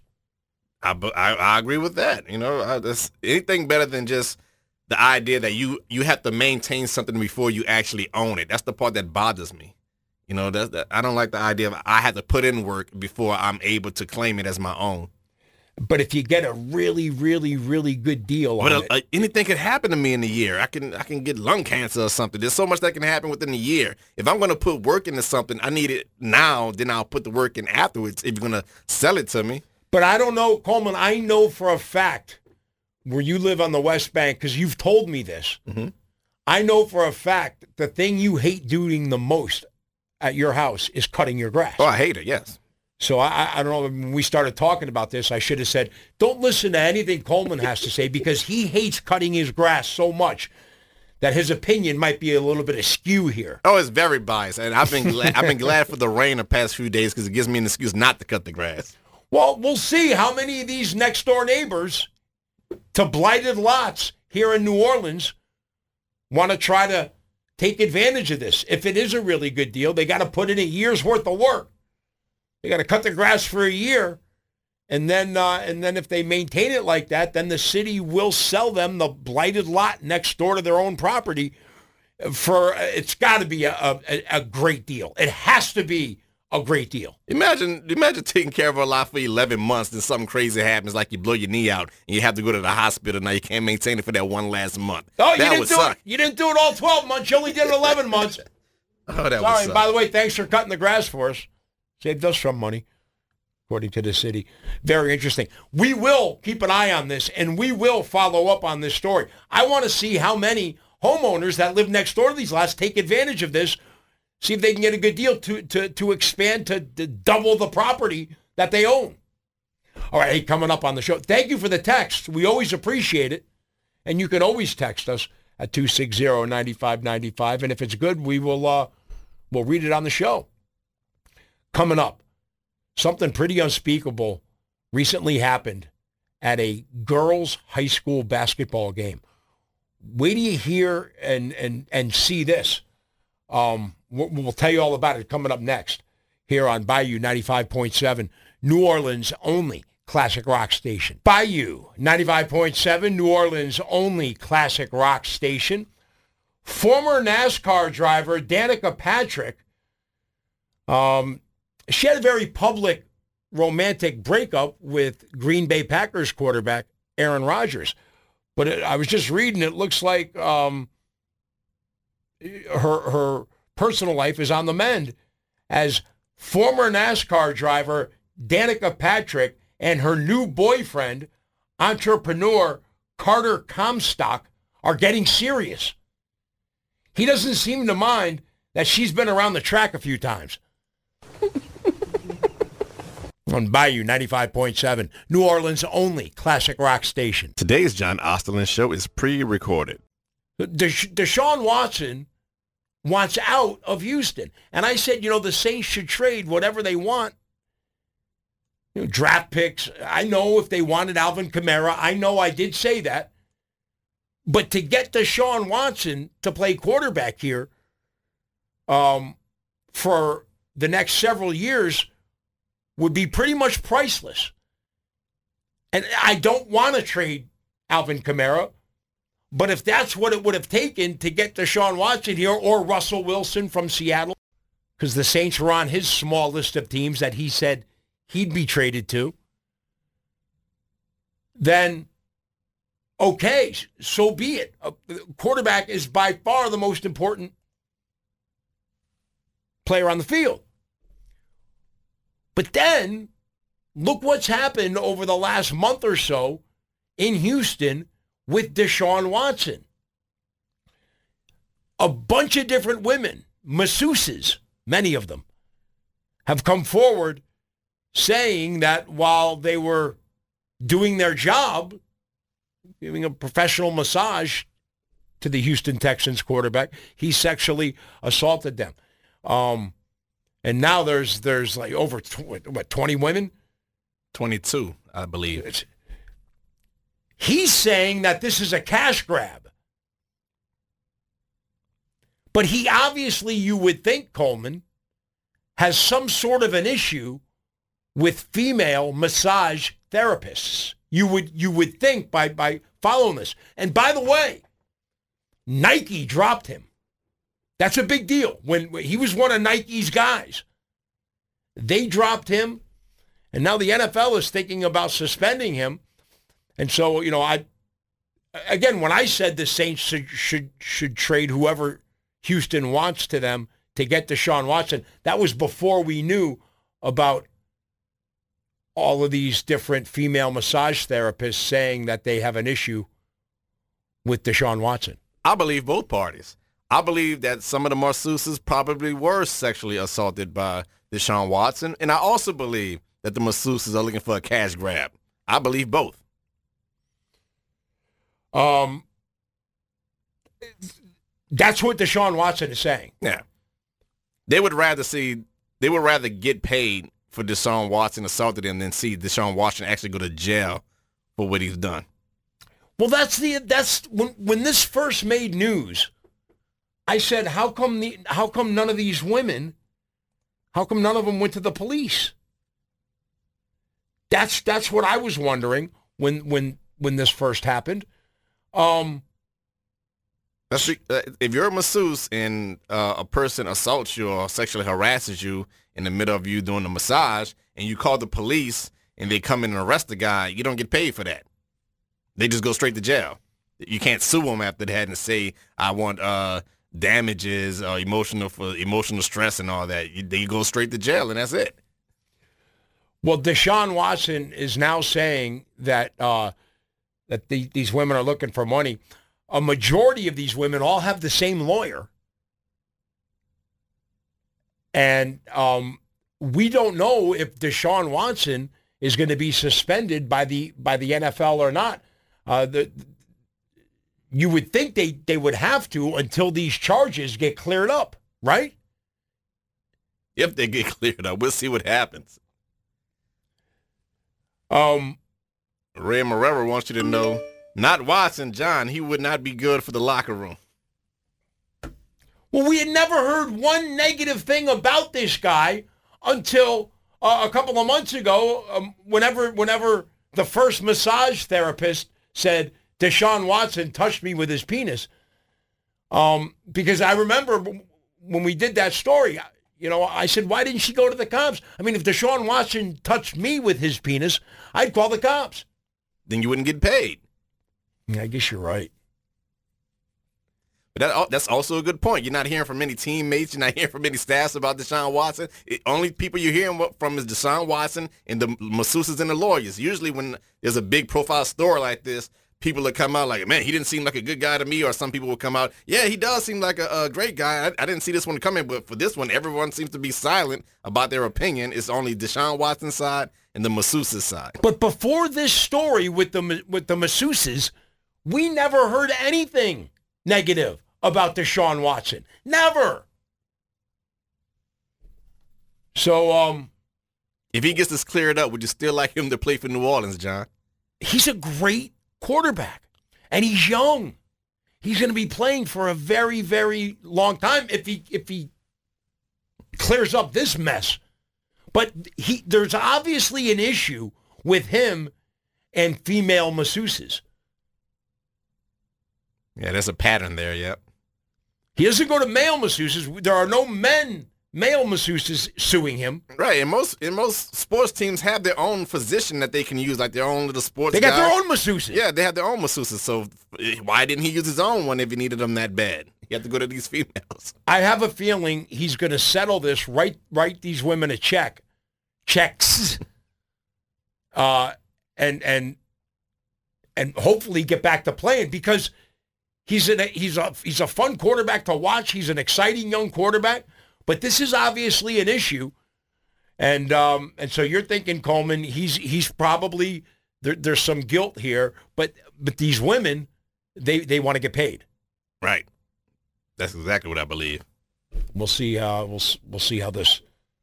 I agree with that. You know, there's anything better than just the idea that you have to maintain something before you actually own it. That's the part that bothers me. You know, I don't like the idea of I have to put in work before I'm able to claim it as my own. But if you get a really, really, really good deal on it. Anything could happen to me in a year. I can get lung cancer or something. There's so much that can happen within a year. If I'm going to put work into something, I need it now, then I'll put the work in afterwards if you're going to sell it to me. But I don't know, Coleman, I know for a fact where you live on the West Bank, because you've told me this. Mm-hmm. I know for a fact the thing you hate doing the most at your house is cutting your grass. Oh, I hate it, yes. So I don't know, when we started talking about this, I should have said, don't listen to anything Coleman has to say, because he hates cutting his grass so much that his opinion might be a little bit askew here. Oh, it's very biased, and I've been glad for the rain the past few days because it gives me an excuse not to cut the grass. Well, we'll see how many of these next-door neighbors to blighted lots here in New Orleans want to try to take advantage of this. If it is a really good deal, they got to put in a year's worth of work. They got to cut the grass for a year, and then if they maintain it like that, then the city will sell them the blighted lot next door to their own property. It's got to be a great deal. It has to be a great deal. Imagine taking care of a lot for 11 months, then something crazy happens, like you blow your knee out, and you have to go to the hospital. Now you can't maintain it for that one last month. Oh, that would suck. You didn't do it all 12 months. You only did it 11 months. Oh, that Sorry. would suck. By the way, thanks for cutting the grass for us. Saved us some money, according to the city. Very interesting. We will keep an eye on this, and we will follow up on this story. I want to see how many homeowners that live next door to these lots take advantage of this, see if they can get a good deal to expand to double the property that they own. All right, hey, coming up on the show. Thank you for the text. We always appreciate it, and you can always text us at 260-9595, and if it's good, we'll read it on the show. Coming up, something pretty unspeakable recently happened at a girls' high school basketball game. Wait till you hear and see this. We'll tell you all about it coming up next here on Bayou 95.7, New Orleans' only classic rock station. Bayou 95.7, New Orleans' only classic rock station. Former NASCAR driver Danica Patrick, she had a very public romantic breakup with Green Bay Packers quarterback Aaron Rodgers. But I was just reading, it looks like her personal life is on the mend, as former NASCAR driver Danica Patrick and her new boyfriend, entrepreneur Carter Comstock, are getting serious. He doesn't seem to mind that she's been around the track a few times. On Bayou 95.7, New Orleans' only classic rock station. Today's John Osterlin show is pre-recorded. Deshaun Watson wants out of Houston. And I said, the Saints should trade whatever they want. Draft picks. I know if they wanted Alvin Kamara. I know I did say that. But to get Deshaun Watson to play quarterback here for the next several years would be pretty much priceless. And I don't want to trade Alvin Kamara, but if that's what it would have taken to get Deshaun Watson here or Russell Wilson from Seattle, because the Saints were on his small list of teams that he said he'd be traded to, then okay, so be it. Quarterback is by far the most important player on the field. But then, look what's happened over the last month or so in Houston with Deshaun Watson. A bunch of different women, masseuses, many of them, have come forward saying that while they were doing their job, giving a professional massage to the Houston Texans quarterback, he sexually assaulted them. And now there's like over 20 women? 22, I believe. He's saying that this is a cash grab. But he obviously, you would think, Coleman, has some sort of an issue with female massage therapists. You would think by following this. And by the way, Nike dropped him. That's a big deal. When he was one of Nike's guys, they dropped him, And now the NFL is thinking about suspending him. And so, when I said the Saints should trade whoever Houston wants to them to get Deshaun Watson, that was before we knew about all of these different female massage therapists saying that they have an issue with Deshaun Watson. I believe both parties. I believe that some of the masseuses probably were sexually assaulted by Deshaun Watson, and I also believe that the masseuses are looking for a cash grab. I believe both. That's what Deshaun Watson is saying. Yeah. They would rather get paid for Deshaun Watson assaulted him than see Deshaun Watson actually go to jail for what he's done. Well, that's when this first made news. I said, how come none of these women, how come none of them went to the police? That's what I was wondering when this first happened. If you're a masseuse and a person assaults you or sexually harasses you in the middle of you doing the massage, and you call the police and they come in and arrest the guy, you don't get paid for that. They just go straight to jail. You can't sue them after that and say, I want damages or emotional stress and all that. They go straight to jail, and that's it. Well, Deshaun Watson is now saying that these women are looking for money. A majority of these women all have the same lawyer. And we don't know if Deshaun Watson is going to be suspended by the NFL or not. You would think they would have to until these charges get cleared up, right? If they get cleared up, we'll see what happens. Ray Marrero wants you to know, not Watson, John, he would not be good for the locker room. Well, we had never heard one negative thing about this guy until a couple of months ago, whenever the first massage therapist said, Deshaun Watson touched me with his penis. Because I remember when we did that story, I said, why didn't she go to the cops? I mean, if Deshaun Watson touched me with his penis, I'd call the cops. Then you wouldn't get paid. Yeah, I guess you're right. But that's also a good point. You're not hearing from any teammates. You're not hearing from any staffs about Deshaun Watson. Only people you're hearing from is Deshaun Watson and the masseuses and the lawyers. Usually when there's a big profile story like this, people will come out like, man, he didn't seem like a good guy to me. Or some people will come out, yeah, he does seem like a great guy. I didn't see this one coming. But for this one, everyone seems to be silent about their opinion. It's only Deshaun Watson's side and the masseuses side. But before this story with the masseuses, we never heard anything negative about Deshaun Watson. Never. So, if he gets this cleared up, would you still like him to play for New Orleans, John? He's a great quarterback, and he's young. He's going to be playing for a very, very long time if he clears up this mess. But there's obviously an issue with him and female masseuses. Yeah, there's a pattern there, yep. He doesn't go to male masseuses. There are no male masseuses suing him. Right, and most sports teams have their own physician that they can use, like their own little sports They got guy. their own masseuses. Yeah, they have their own masseuses, so why didn't he use his own one if he needed them that bad? He had to go to these females. I have a feeling he's going to settle this, write these women a checks, and hopefully get back to playing because he's a fun quarterback to watch. He's an exciting young quarterback, but this is obviously an issue, and so you're thinking, Coleman, he's probably there's some guilt here, but these women they want to get paid. Right. That's exactly what I believe. We'll see. We'll see how this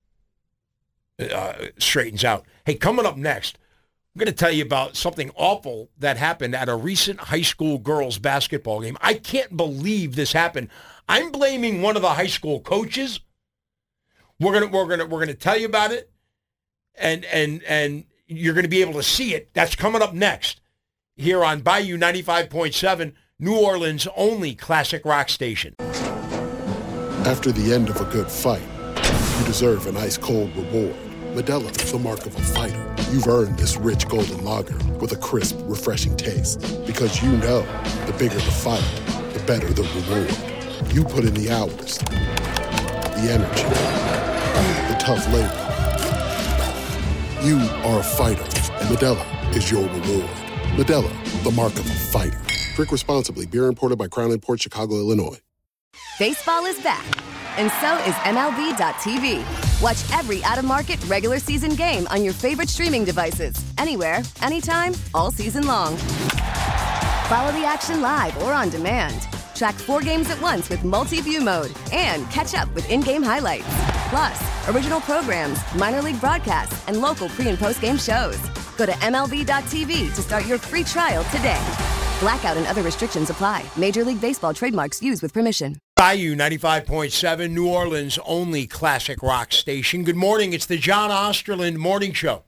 straightens out. Hey, coming up next, I'm going to tell you about something awful that happened at a recent high school girls basketball game. I can't believe this happened. I'm blaming one of the high school coaches. We're gonna tell you about it, and you're going to be able to see it. That's coming up next here on Bayou 95.7, New Orleans' only classic rock station. After the end of a good fight, you deserve an ice-cold reward. Modelo is the mark of a fighter. You've earned this rich golden lager with a crisp, refreshing taste. Because you know, the bigger the fight, the better the reward. You put in the hours, the energy, the tough labor. You are a fighter, and Modelo is your reward. Modelo, the mark of a fighter. Drink responsibly. Beer imported by Crown Imports, Chicago, Illinois. Baseball is back, and so is MLB.tv. Watch every out-of-market regular season game on your favorite streaming devices, anywhere, anytime, all season long. Follow the action live or on demand. Track 4 games at once with multi-view mode and catch up with in-game highlights. Plus, original programs, minor league broadcasts, and local pre- and post-game shows. Go to MLB.tv to start your free trial today. Blackout and other restrictions apply. Major League Baseball trademarks used with permission. Bayou 95.7, New Orleans' only classic rock station. Good morning. It's the John Osterland Morning Show.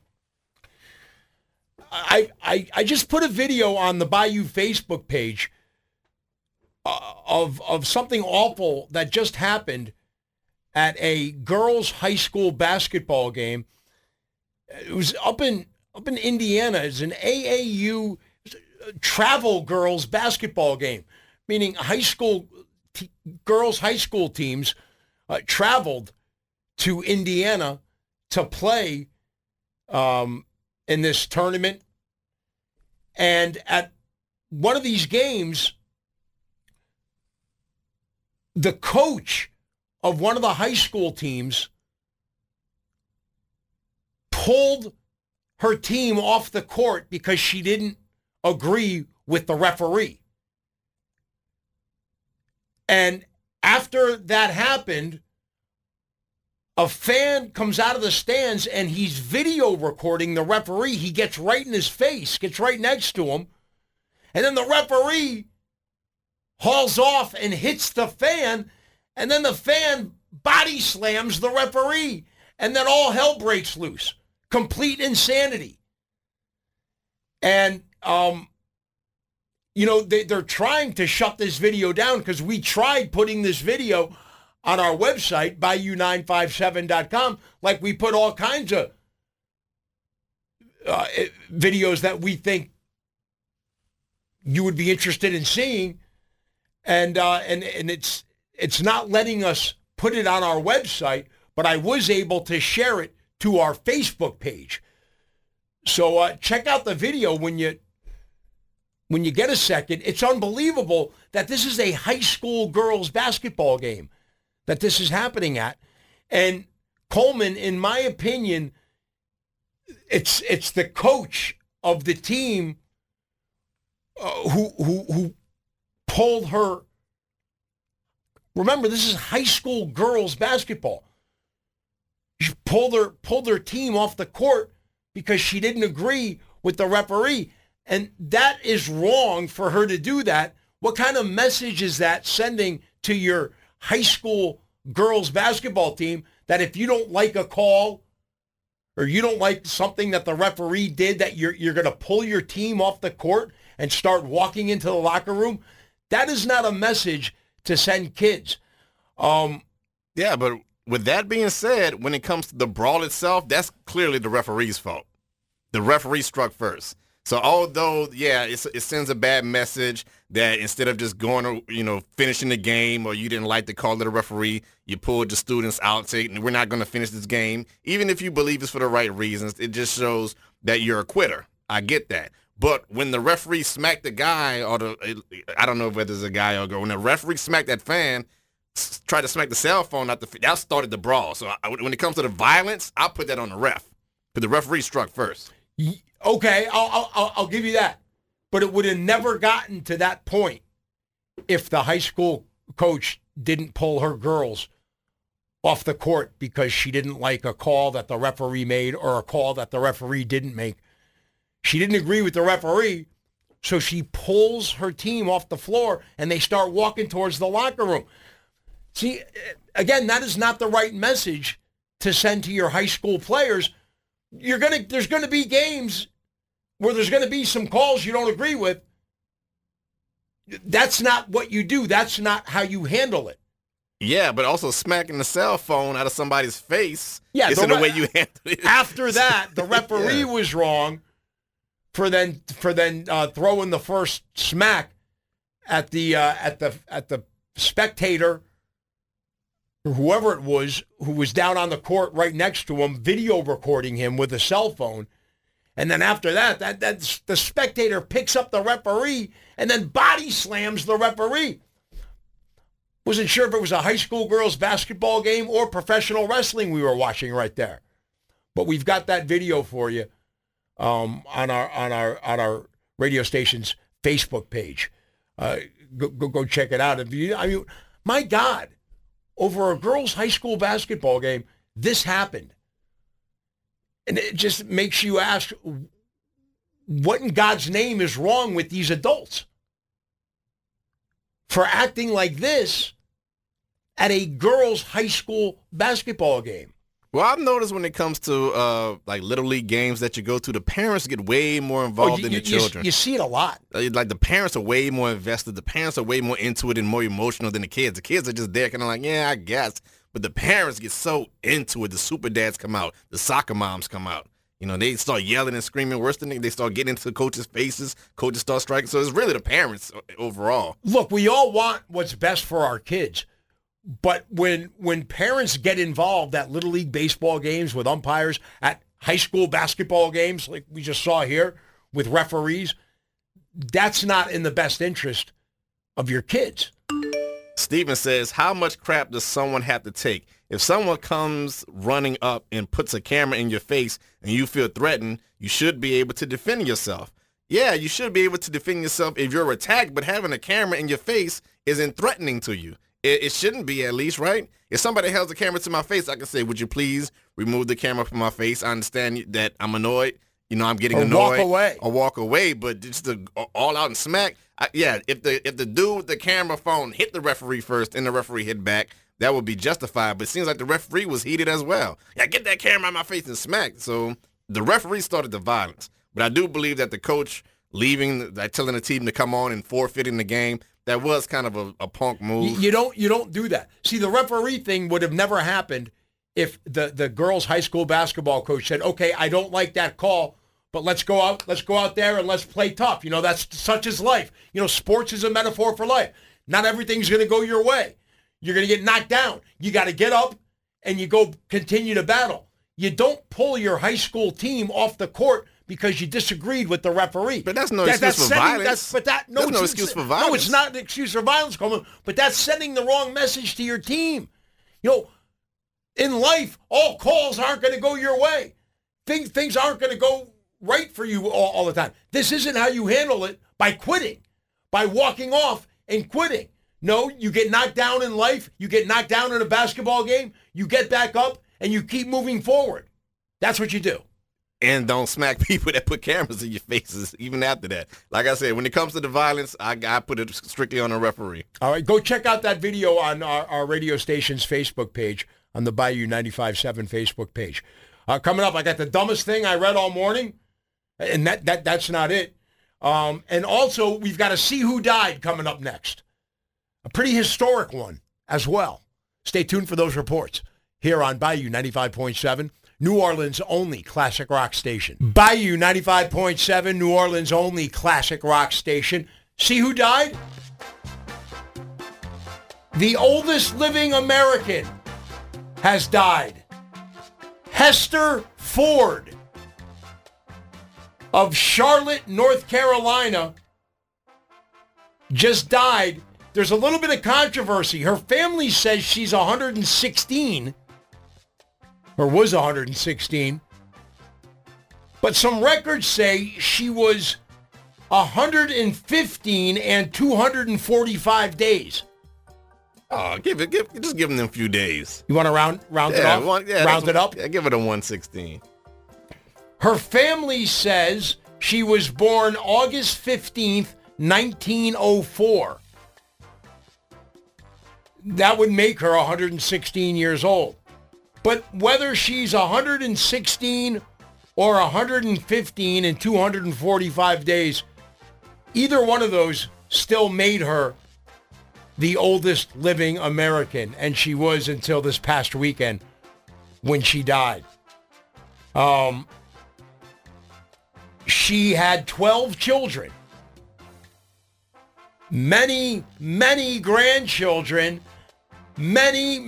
I just put a video on the Bayou Facebook page of something awful that just happened at a girls' high school basketball game. It was up in Indiana. It's an AAU travel girls basketball game, meaning high school girls high school teams traveled to Indiana to play in this tournament. And at one of these games, the coach of one of the high school teams pulled her team off the court because she didn't agree with the referee. And after that happened, a fan comes out of the stands and he's video recording the referee. He gets right in his face, gets right next to him. And then the referee hauls off and hits the fan. And then the fan body slams the referee. And then all hell breaks loose. Complete insanity. And, they're trying to shut this video down because we tried putting this video on our website, Bayou957.com, like we put all kinds of videos that we think you would be interested in seeing. And it's not letting us put it on our website, but I was able to share it to our Facebook page. So check out the video when you get a second. It's unbelievable that this is a high school girls basketball game that this is happening at. And Coleman, in my opinion, it's the coach of the team who pulled her. Remember, this is high school girls basketball. She pulled her team off the court because she didn't agree with the referee. And that is wrong for her to do that. What kind of message is that sending to your high school girls basketball team that if you don't like a call or you don't like something that the referee did, that you're going to pull your team off the court and start walking into the locker room? That is not a message to send kids. Yeah, but with that being said, when it comes to the brawl itself, that's clearly the referee's fault. The referee struck first. So although, yeah, it sends a bad message that instead of just going, finishing the game, or you didn't like the call of the referee, you pulled the students out, saying, we're not going to finish this game. Even if you believe it's for the right reasons, it just shows that you're a quitter. I get that. But when the referee smacked the guy, I don't know whether it's a guy or a girl, when the referee smacked that fan, tried to smack the cell phone out that started the brawl. So when it comes to the violence, I'll put that on the ref. Because the referee struck first. Okay, I'll give you that. But it would have never gotten to that point if the high school coach didn't pull her girls off the court because she didn't like a call that the referee made or a call that the referee didn't make. She didn't agree with the referee, so she pulls her team off the floor and they start walking towards the locker room. See, again, that is not the right message to send to your high school players. There's going to be games where there's going to be some calls you don't agree with. That's not what you do. That's not how you handle it. Yeah, but also smacking the cell phone out of somebody's face. Yeah, it's in the way you handle it. After that, the referee was wrong for then throwing the first smack at the spectator, or whoever it was, who was down on the court right next to him, video recording him with a cell phone. And then after that, the spectator picks up the referee and then body slams the referee. Wasn't sure if it was a high school girls basketball game or professional wrestling we were watching right there. But we've got that video for you on our radio station's Facebook page. Go check it out. My God, over a girls' high school basketball game, this happened. And it just makes you ask, what in God's name is wrong with these adults for acting like this at a girls' high school basketball game? Well, I've noticed when it comes to like Little League games that you go to, the parents get way more involved than the children. You see it a lot. Like the parents are way more invested. The parents are way more into it and more emotional than the kids. The kids are just there kind of like, yeah, I guess. But the parents get so into it. The super dads come out. The soccer moms come out. You know, they start yelling and screaming. Worse than they start getting into the coaches' faces. Coaches start striking. So it's really the parents overall. Look, we all want what's best for our kids. But when parents get involved at Little League baseball games with umpires, at high school basketball games like we just saw here with referees, that's not in the best interest of your kids. Steven says, how much crap does someone have to take? If someone comes running up and puts a camera in your face and you feel threatened, you should be able to defend yourself. Yeah, you should be able to defend yourself if you're attacked, but having a camera in your face isn't threatening to you. It shouldn't be, at least, right? If somebody holds the camera to my face, I can say, would you please remove the camera from my face? I understand that I'm annoyed. You know, I'm getting annoyed. Or walk away. But just to all out and smack, if the dude with the camera phone hit the referee first and the referee hit back, that would be justified. But it seems like the referee was heated as well. Yeah, get that camera out my face and smack. So the referee started the violence. But I do believe that the coach leaving, telling the team to come on and forfeiting the game, that was kind of a punk move. You don't do that. See, the referee thing would have never happened if the girls' high school basketball coach said, okay, I don't like that call, but let's go out there and let's play tough. You know, that's such is life. You know, sports is a metaphor for life. Not everything's going to go your way. You're going to get knocked down. You got to get up and you go continue to battle. You don't pull your high school team off the court because you disagreed with the referee. But that's no excuse for violence. That's no excuse for violence. No, it's not an excuse for violence, Coleman, but that's sending the wrong message to your team. You know, in life, all calls aren't going to go your way. Things aren't going to go right for you all the time. This isn't how you handle it, by quitting, by walking off and quitting. No, you get knocked down in life. You get knocked down in a basketball game. You get back up and you keep moving forward. That's what you do. And don't smack people that put cameras in your faces even after that. Like I said, when it comes to the violence, I put it strictly on the referee. All right, go check out that video on our radio station's Facebook page, on the Bayou 95.7 Facebook page. Coming up, I got the dumbest thing I read all morning, and that's not it. And also, we've got a See Who Died coming up next. A pretty historic one as well. Stay tuned for those reports here on Bayou 95.7. New Orleans' only classic rock station. Bayou 95.7, New Orleans' only classic rock station. See who died? The oldest living American has died. Hester Ford of Charlotte, North Carolina, just died. There's a little bit of controversy. Her family says she's 116. Or was 116. But some records say she was 115 and 245 days. Oh, just give them a few days. You want to round it off? Round it up? Yeah, give it a 116. Her family says she was born August 15th, 1904. That would make her 116 years old. But whether she's 116 or 115 in 245 days, either one of those still made her the oldest living American, and she was until this past weekend when she died. She had 12 children, many, many grandchildren, many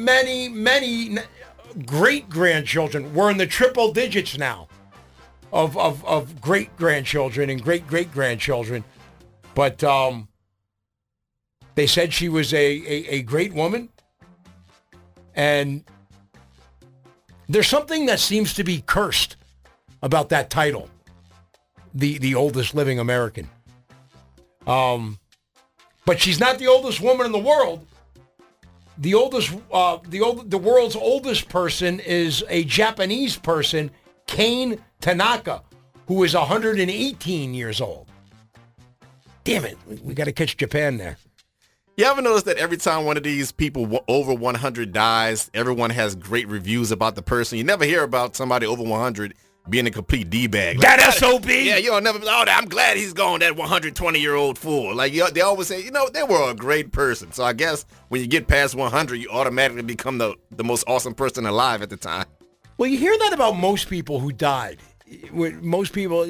great-grandchildren. We're in the triple digits now of great-grandchildren and great-great-grandchildren. But they said she was a great woman. And there's something that seems to be cursed about that title, the oldest living American. But she's not the oldest woman in the world. The world's oldest person is a Japanese person, Kane Tanaka, who is 118 years old. Damn it, we got to catch Japan there. You ever notice that every time one of these people over 100 dies, everyone has great reviews about the person? You never hear about somebody over 100 being a complete D-bag. That SOB? Yeah, you don't never, I'm glad he's gone, that 120-year-old fool. Like, they always say, they were a great person. So I guess when you get past 100, you automatically become the most awesome person alive at the time. Well, you hear that about most people who died. Most people,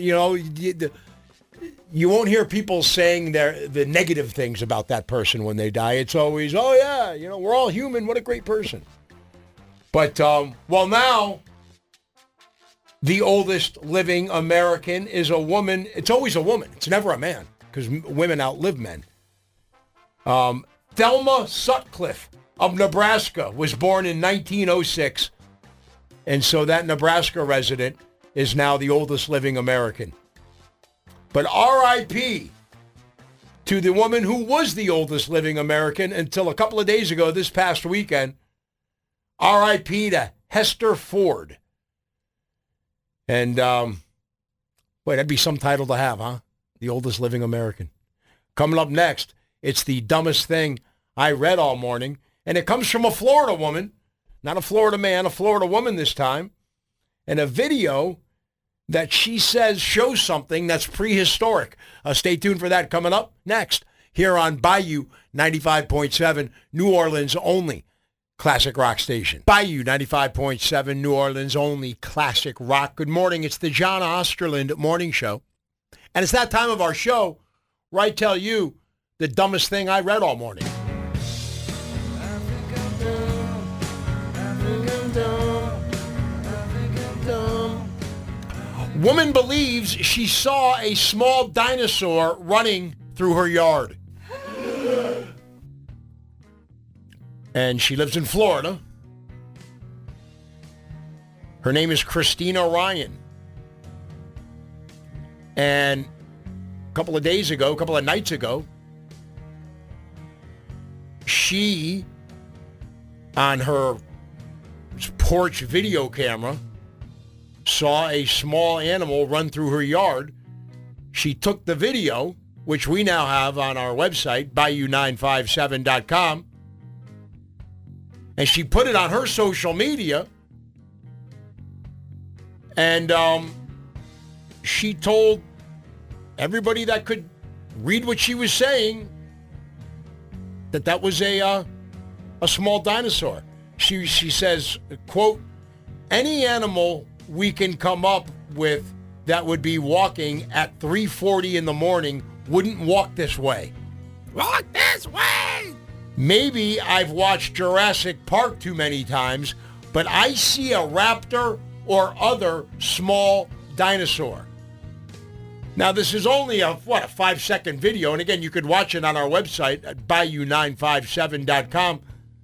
you won't hear people saying the negative things about that person when they die. It's always, oh, yeah, we're all human. What a great person. But, now the oldest living American is a woman. It's always a woman. It's never a man because women outlive men. Thelma Sutcliffe of Nebraska was born in 1906. And so that Nebraska resident is now the oldest living American. But R.I.P. to the woman who was the oldest living American until a couple of days ago, this past weekend. R.I.P. to Hester Ford. And, that'd be some title to have, huh? The oldest living American. Coming up next, it's the dumbest thing I read all morning. And it comes from a Florida woman. Not a Florida man, a Florida woman this time. And a video that she says shows something that's prehistoric. Stay tuned for that coming up next here on Bayou 95.7, New Orleans only classic rock station. Bayou 95.7, New Orleans only classic rock. Good morning. It's the John Osterland Morning Show. And it's that time of our show where I tell you the dumbest thing I read all morning. Woman believes she saw a small dinosaur running through her yard. And she lives in Florida. Her name is Christina Ryan. And a couple of nights ago, she, on her porch video camera, saw a small animal run through her yard. She took the video, which we now have on our website, bayou957.com, and she put it on her social media, and she told everybody that could read what she was saying that was a small dinosaur. She says, quote, any animal we can come up with that would be walking at 3:40 in the morning wouldn't walk this way. Walk this way! Maybe I've watched Jurassic Park too many times, but I see a raptor or other small dinosaur. Now, this is only a 5-second video, and again, you could watch it on our website at bayou957.com.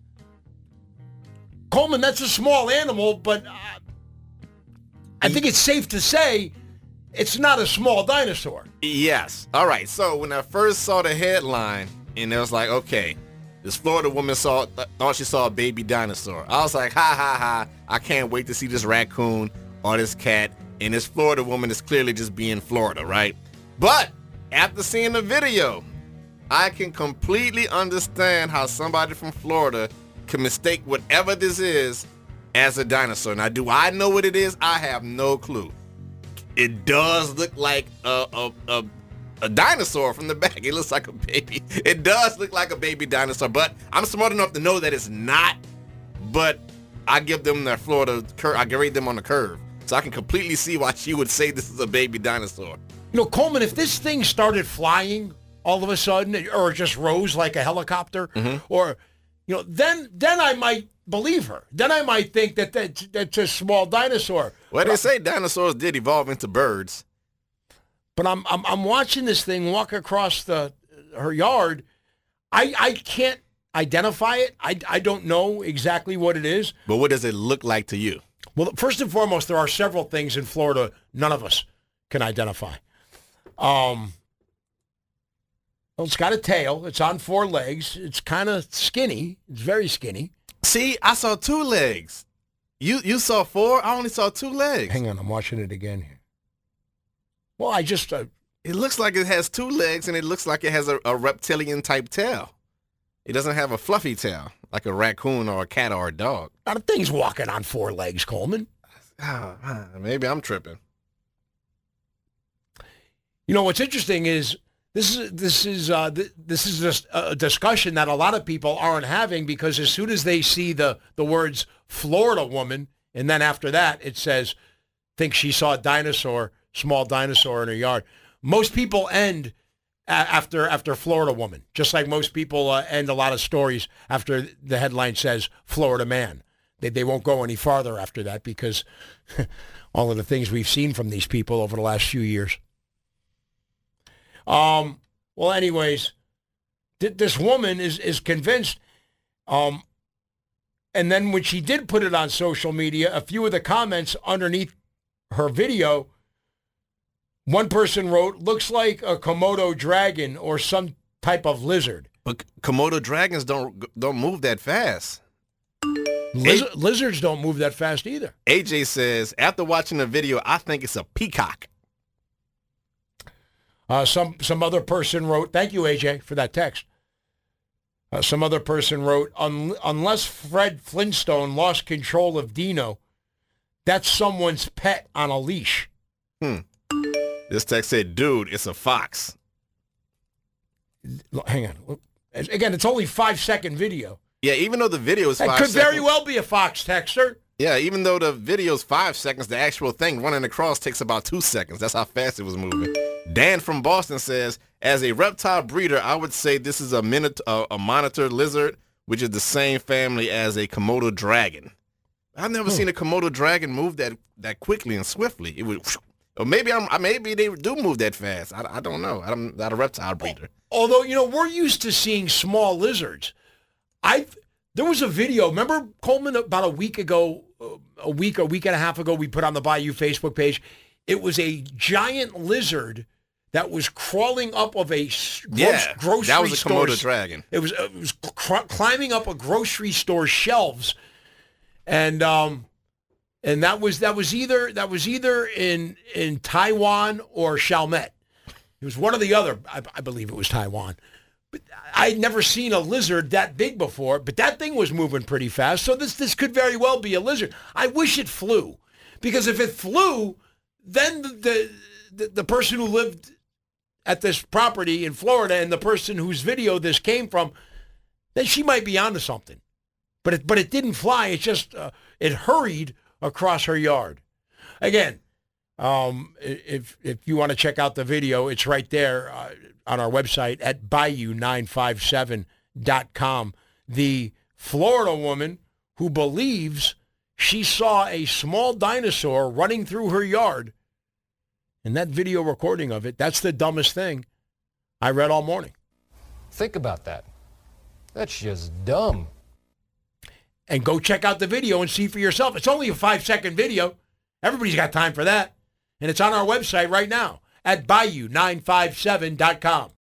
Coleman, that's a small animal, but I think it's safe to say it's not a small dinosaur. Yes. All right. So when I first saw the headline, and it was like, okay, this Florida woman thought she saw a baby dinosaur. I was like, ha, ha, ha. I can't wait to see this raccoon or this cat. And this Florida woman is clearly just being Florida, right? But after seeing the video, I can completely understand how somebody from Florida can mistake whatever this is as a dinosaur. Now, do I know what it is? I have no clue. It does look like a a dinosaur from the back. It looks like a baby. It does look like a baby dinosaur, but I'm smart enough to know that it's not. But I give them their Florida curve. I grade them on the curve. So I can completely see why she would say this is a baby dinosaur. You know, Coleman, if this thing started flying all of a sudden, or just rose like a helicopter, or, you know, then I might believe her. Then I might think that's a small dinosaur. Well, they say dinosaurs did evolve into birds. But I'm watching this thing walk across her yard. I can't identify it. I don't know exactly what it is. But what does it look like to you? Well, first and foremost, there are several things in Florida none of us can identify. Well, it's got a tail. It's on 4 legs. It's kind of skinny. It's very skinny. See, I saw 2 legs. You saw 4. I only saw 2 legs. Hang on, I'm watching it again here. Well, I just... it looks like it has 2 legs, and it looks like it has a reptilian-type tail. It doesn't have a fluffy tail, like a raccoon or a cat or a dog. Now, the thing's walking on 4 legs, Coleman. Maybe I'm tripping. You know, what's interesting is this is just a discussion that a lot of people aren't having, because as soon as they see the words Florida woman, and then after that it says, think she saw a dinosaur, small dinosaur in her yard. Most people end after Florida woman, just like most people end a lot of stories after the headline says Florida man. They won't go any farther after that, because all of the things we've seen from these people over the last few years. Well, anyways, this woman is convinced. And then when she did put it on social media, a few of the comments underneath her video, one person wrote, looks like a Komodo dragon or some type of lizard. But Komodo dragons don't move that fast. Lizards don't move that fast either. AJ says, after watching the video, I think it's a peacock. Some other person wrote, thank you, AJ, for that text. Some other person wrote, unless Fred Flintstone lost control of Dino, that's someone's pet on a leash. This text said, dude, it's a fox. Hang on. Again, it's only 5-second video. Yeah, even though the video is 5 seconds. It could very well be a fox, texter. Yeah, even though the video is 5 seconds, the actual thing running across takes about 2 seconds. That's how fast it was moving. Dan from Boston says, as a reptile breeder, I would say this is a monitor lizard, which is the same family as a Komodo dragon. I've never seen a Komodo dragon move that quickly and swiftly. It would, or maybe they do move that fast. I don't know. I'm not a reptile breeder. Although, you know, we're used to seeing small lizards. There was a video, remember, Coleman, about a week and a half ago, we put on the Bayou Facebook page. It was a giant lizard that was crawling up of a grocery store. That was a Komodo dragon. It was climbing up a grocery store shelves, and that was either in Taiwan or Chalmette. It was one or the other. I believe it was Taiwan. But I'd never seen a lizard that big before, but that thing was moving pretty fast. So this could very well be a lizard. I wish it flew, because if it flew, then the person who lived at this property in Florida and the person whose video this came from, then she might be onto something. But it didn't fly. It just it hurried across her yard. Again, if you want to check out the video, it's right there on our website at Bayou957.com. The Florida woman who believes she saw a small dinosaur running through her yard, and that video recording of it, that's the dumbest thing I read all morning. Think about that. That's just dumb. And go check out the video and see for yourself. It's only a 5-second video. Everybody's got time for that. And it's on our website right now at Bayou957.com.